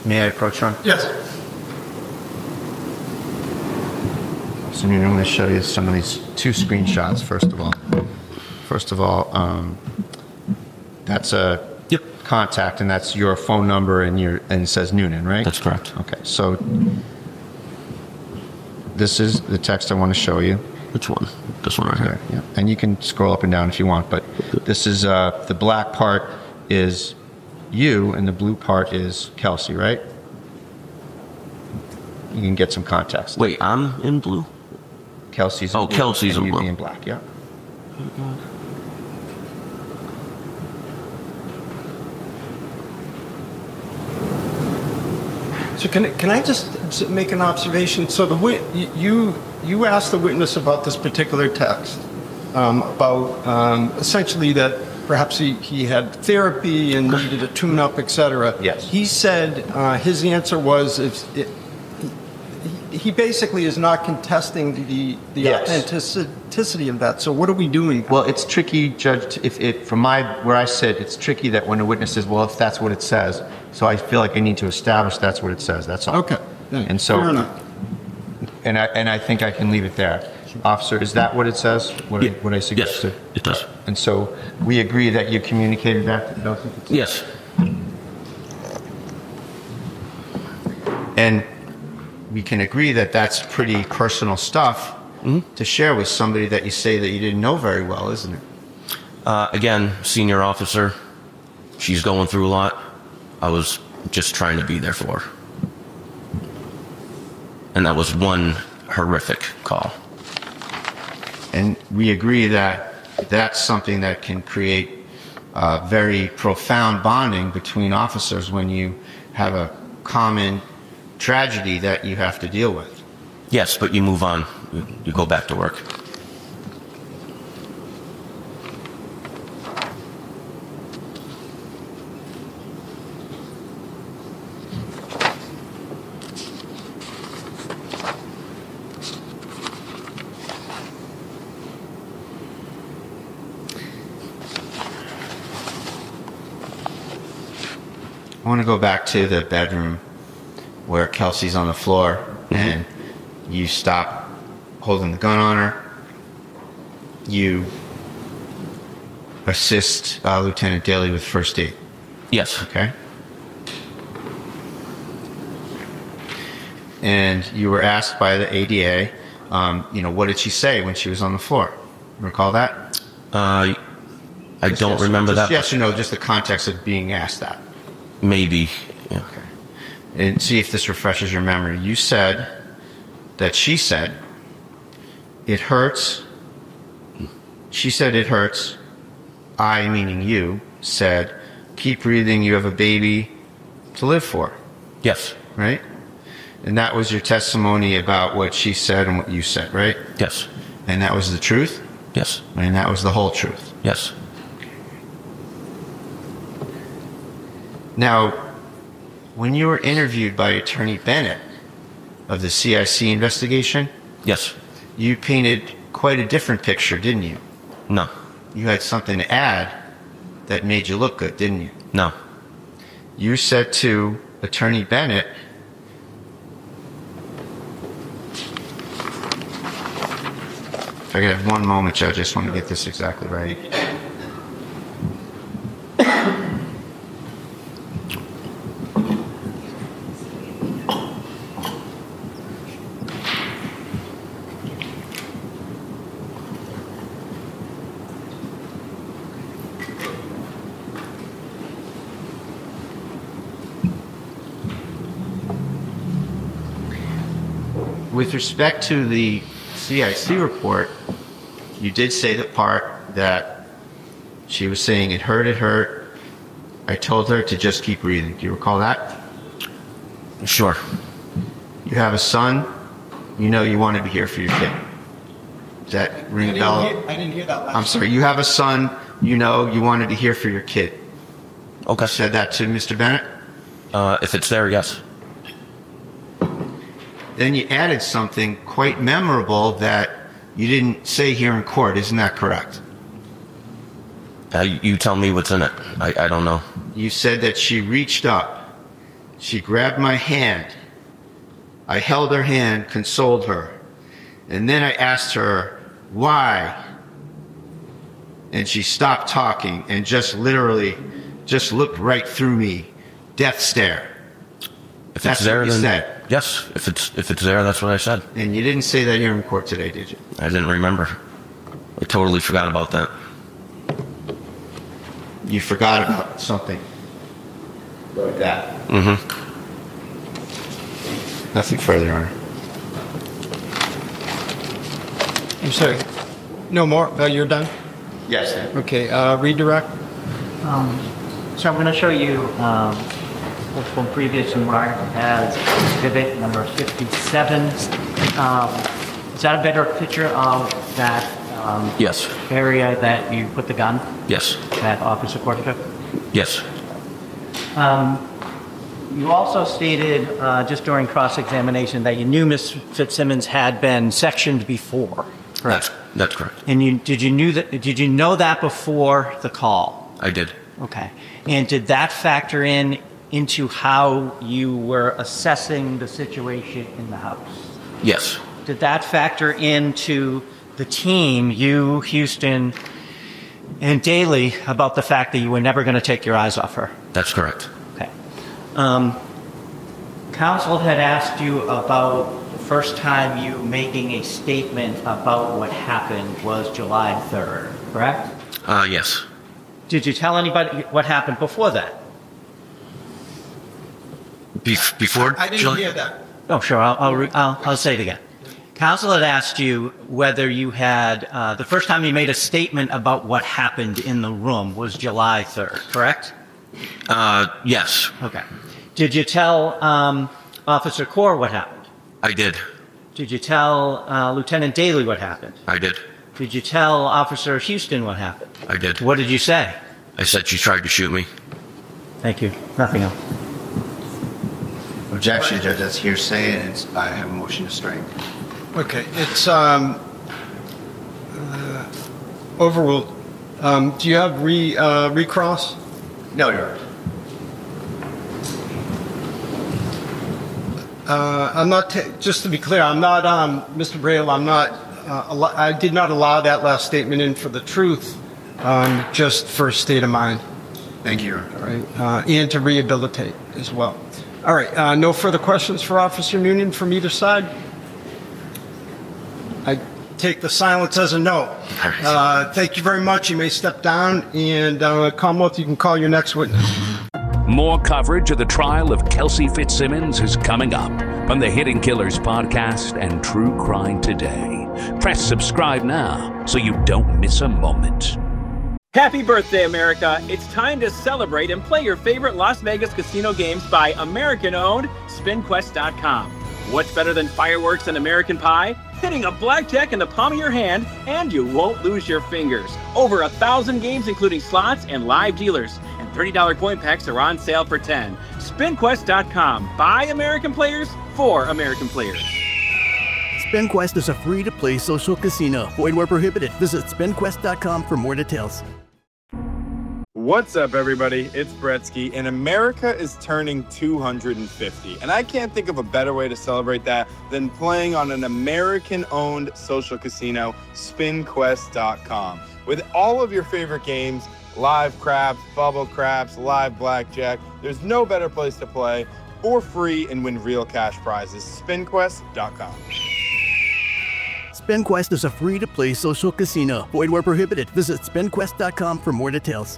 May I approach, Ron? Yes. So I'm going to show you some of these two screenshots, first of all. That's a contact, and that's your phone number, and it says Noonan, right? That's correct. Okay, so this is the text I want to show you. Which one? This one right here. Yeah, and you can scroll up and down if you want, but this is the black part is you, and the blue part is Kelsey, right? You can get some context. Wait, I'm in blue? Kelsey's in blue. Kelsey's in and blue. you in black, yeah. So can I just make an observation? So you asked the witness about this particular text, about essentially that perhaps he had therapy and needed a tune-up, etc. Yes. He said his answer was he basically is not contesting the Yes. authenticity of that. So what are we doing? Well, it's tricky, Judge. From where I sit, it's tricky that when a witness says, "Well, if that's what it says," so I feel like I need to establish that's what it says. That's all. Okay. And so, fair enough. and I think I can leave it there. Officer, is that what it says? What I Yes, suggested? it does. And so we agree that you communicated that to Kelsey? Yes. And we can agree that that's pretty personal stuff to share with somebody that you say that you didn't know very well, isn't it? Again, senior officer. She's going through a lot. I was just trying to be there for her. And that was one horrific call. And we agree that that's something that can create very profound bonding between officers when you have a common tragedy that you have to deal with. Yes, but you move on. You go back to work. I want to go back to the bedroom where Kelsey's on the floor and you stop holding the gun on her. You assist Lieutenant Daly with first aid. Yes. Okay. And you were asked by the ADA, what did she say when she was on the floor? Recall that? I don't remember that. Yes or no, just the context of being asked that. Maybe. Yeah. Okay. And see if this refreshes your memory. You said that she said, "It hurts." She said, "It hurts." I, meaning you, said, "Keep breathing. You have a baby to live for." Yes. Right? And that was your testimony about what she said and what you said, right? Yes. And that was the truth? Yes. And that was the whole truth? Yes. Now, when you were interviewed by Attorney Bennett of the CIC investigation, Yes. you painted quite a different picture, didn't you? No. You had something to add that made you look good, didn't you? No. You said to Attorney Bennett, if I could have one moment, Judge, I just want to get this exactly right. With respect to the CIC report, you did say the part that she was saying it hurt. I told her to just keep breathing. Do you recall that? Sure. You have a son. You know you want to be here for your kid. Does that ring a bell? I didn't hear that last. I'm sorry. You have a son. You know you wanted to hear for your kid. Okay. You said that to Mr. Bennett? If it's there, yes. Then you added something quite memorable that you didn't say here in court. Isn't that correct? You tell me what's in it. I don't know. You said that she reached up. She grabbed my hand. I held her hand, consoled her. And then I asked her, why? And she stopped talking and just literally just looked right through me. Death stare. If That's it's there, what you then said. yes. If it's there, that's what I said. And you didn't say that here in court today, did you? I didn't remember. I totally forgot about that. You forgot about something like that. Mm-hmm. Nothing further, Your Honor. I'm sorry. No more? You're done? Yes, sir. Okay, redirect. So I'm going to show you from previous mark as exhibit number 57. Is that a better picture of that Yes. area that you put the gun? Yes. That Officer Corker took? Yes. You also stated just during cross-examination that you knew Ms. Fitzsimmons had been sectioned before. Correct. That's correct. And did you know that before the call? I did. Okay. And did that factor into how you were assessing the situation in the house? Yes. Did that factor into the team, you, Houston, and Daly, about the fact that you were never going to take your eyes off her? That's correct. Okay. Counsel had asked you about the first time you making a statement about what happened was July 3rd, correct? Yes. Did you tell anybody what happened before that? Before? I didn't hear that. Oh, sure. I'll say it again. Counsel had asked you whether you had, the first time you made a statement about what happened in the room was July 3rd, correct? Yes. Okay. Did you tell Officer Corr what happened? I did. Did you tell Lieutenant Daly what happened? I did. Did you tell Officer Houston what happened? I did. What did you say? I said she tried to shoot me. Thank you. Nothing else. Objection, Judge. That's hearsay, and I have a motion to strike. Okay, it's overruled. Do you have recross? No, Your Honor. I'm not, just to be clear, I'm not, Mr. Braille, I'm not, I did not allow that last statement in for the truth, just for state of mind. Thank you, Your Honor. All right, and to rehabilitate as well. All right, no further questions for Officer Noonan from either side? I take the silence as a no. Thank you very much. You may step down, and Commonwealth, you can call your next witness. More coverage of the trial of Kelsey Fitzsimmons is coming up on the Hidden Killers podcast and True Crime Today. Press subscribe now so you don't miss a moment. Happy birthday, America. It's time to celebrate and play your favorite Las Vegas casino games by American-owned SpinQuest.com. What's better than fireworks and American Pie? Hitting a blackjack in the palm of your hand, and you won't lose your fingers. Over 1,000 games, including slots and live dealers. And $30 coin packs are on sale for $10. SpinQuest.com. By American players, for American players. SpinQuest is a free-to-play social casino. Void where prohibited. Visit SpinQuest.com for more details. What's up, everybody? It's Bretsky, and America is turning 250. And I can't think of a better way to celebrate that than playing on an American-owned social casino, SpinQuest.com. With all of your favorite games, live craps, bubble craps, live blackjack, there's no better place to play for free and win real cash prizes. SpinQuest.com. SpinQuest is a free-to-play social casino. Void where prohibited. Visit SpinQuest.com for more details.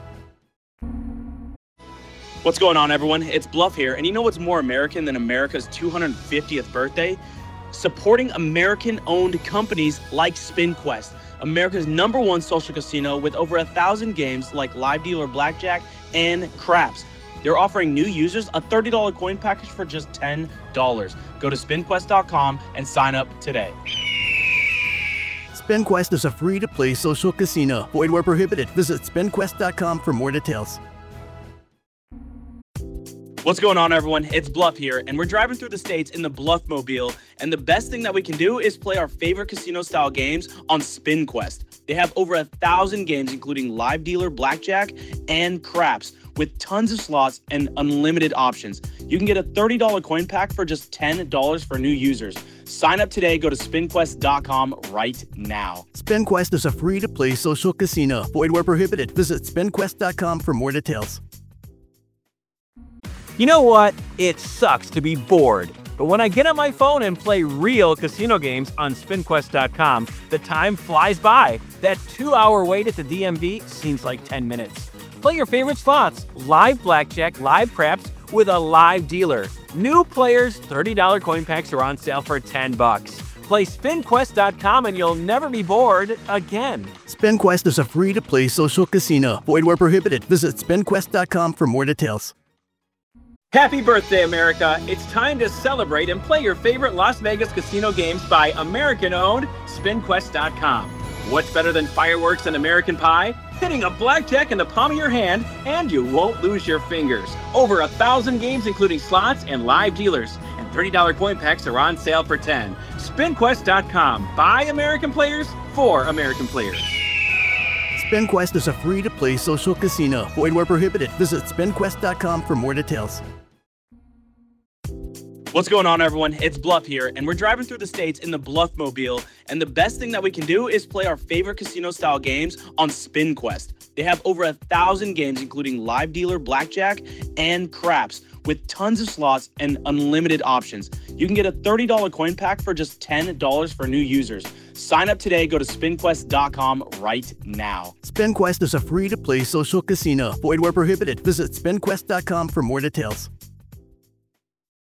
What's going on, everyone? It's Bluff here, and you know what's more American than America's 250th birthday? Supporting American-owned companies like SpinQuest, America's #1 social casino with over 1,000 games like live dealer blackjack and craps. They're offering new users a $30 coin package for just $10. Go to SpinQuest.com and sign up today. SpinQuest is a free-to-play social casino. Void where prohibited. Visit SpinQuest.com for more details. What's going on, everyone? It's Bluff here, and we're driving through the states in the Bluff-mobile, and the best thing that we can do is play our favorite casino-style games on SpinQuest. They have over 1,000 games, including live dealer, blackjack, and craps, with tons of slots and unlimited options. You can get a $30 coin pack for just $10 for new users. Sign up today. Go to SpinQuest.com right now. SpinQuest is a free-to-play social casino. Void where prohibited. Visit SpinQuest.com for more details. You know what? It sucks to be bored. But when I get on my phone and play real casino games on SpinQuest.com, the time flies by. That 2-hour wait at the DMV seems like 10 minutes. Play your favorite slots, live blackjack, live craps, with a live dealer. New players, $30 coin packs are on sale for $10. Play SpinQuest.com and you'll never be bored again. SpinQuest is a free-to-play social casino. Void where prohibited. Visit SpinQuest.com for more details. Happy birthday, America. It's time to celebrate and play your favorite Las Vegas casino games by American-owned SpinQuest.com. What's better than fireworks and American Pie? Hitting a blackjack in the palm of your hand, and you won't lose your fingers. Over 1,000 games, including slots and live dealers. And $30 coin packs are on sale for $10. SpinQuest.com. By American players, for American players. SpinQuest is a free-to-play social casino. Void where prohibited. Visit SpinQuest.com for more details. What's going on, everyone? It's Bluff here, and we're driving through the states in the Bluff-mobile, and the best thing that we can do is play our favorite casino-style games on SpinQuest. They have over 1,000 games, including live dealer, blackjack, and craps, with tons of slots and unlimited options. You can get a $30 coin pack for just $10 for new users. Sign up today. Go to SpinQuest.com right now. SpinQuest is a free-to-play social casino. Void where prohibited. Visit SpinQuest.com for more details.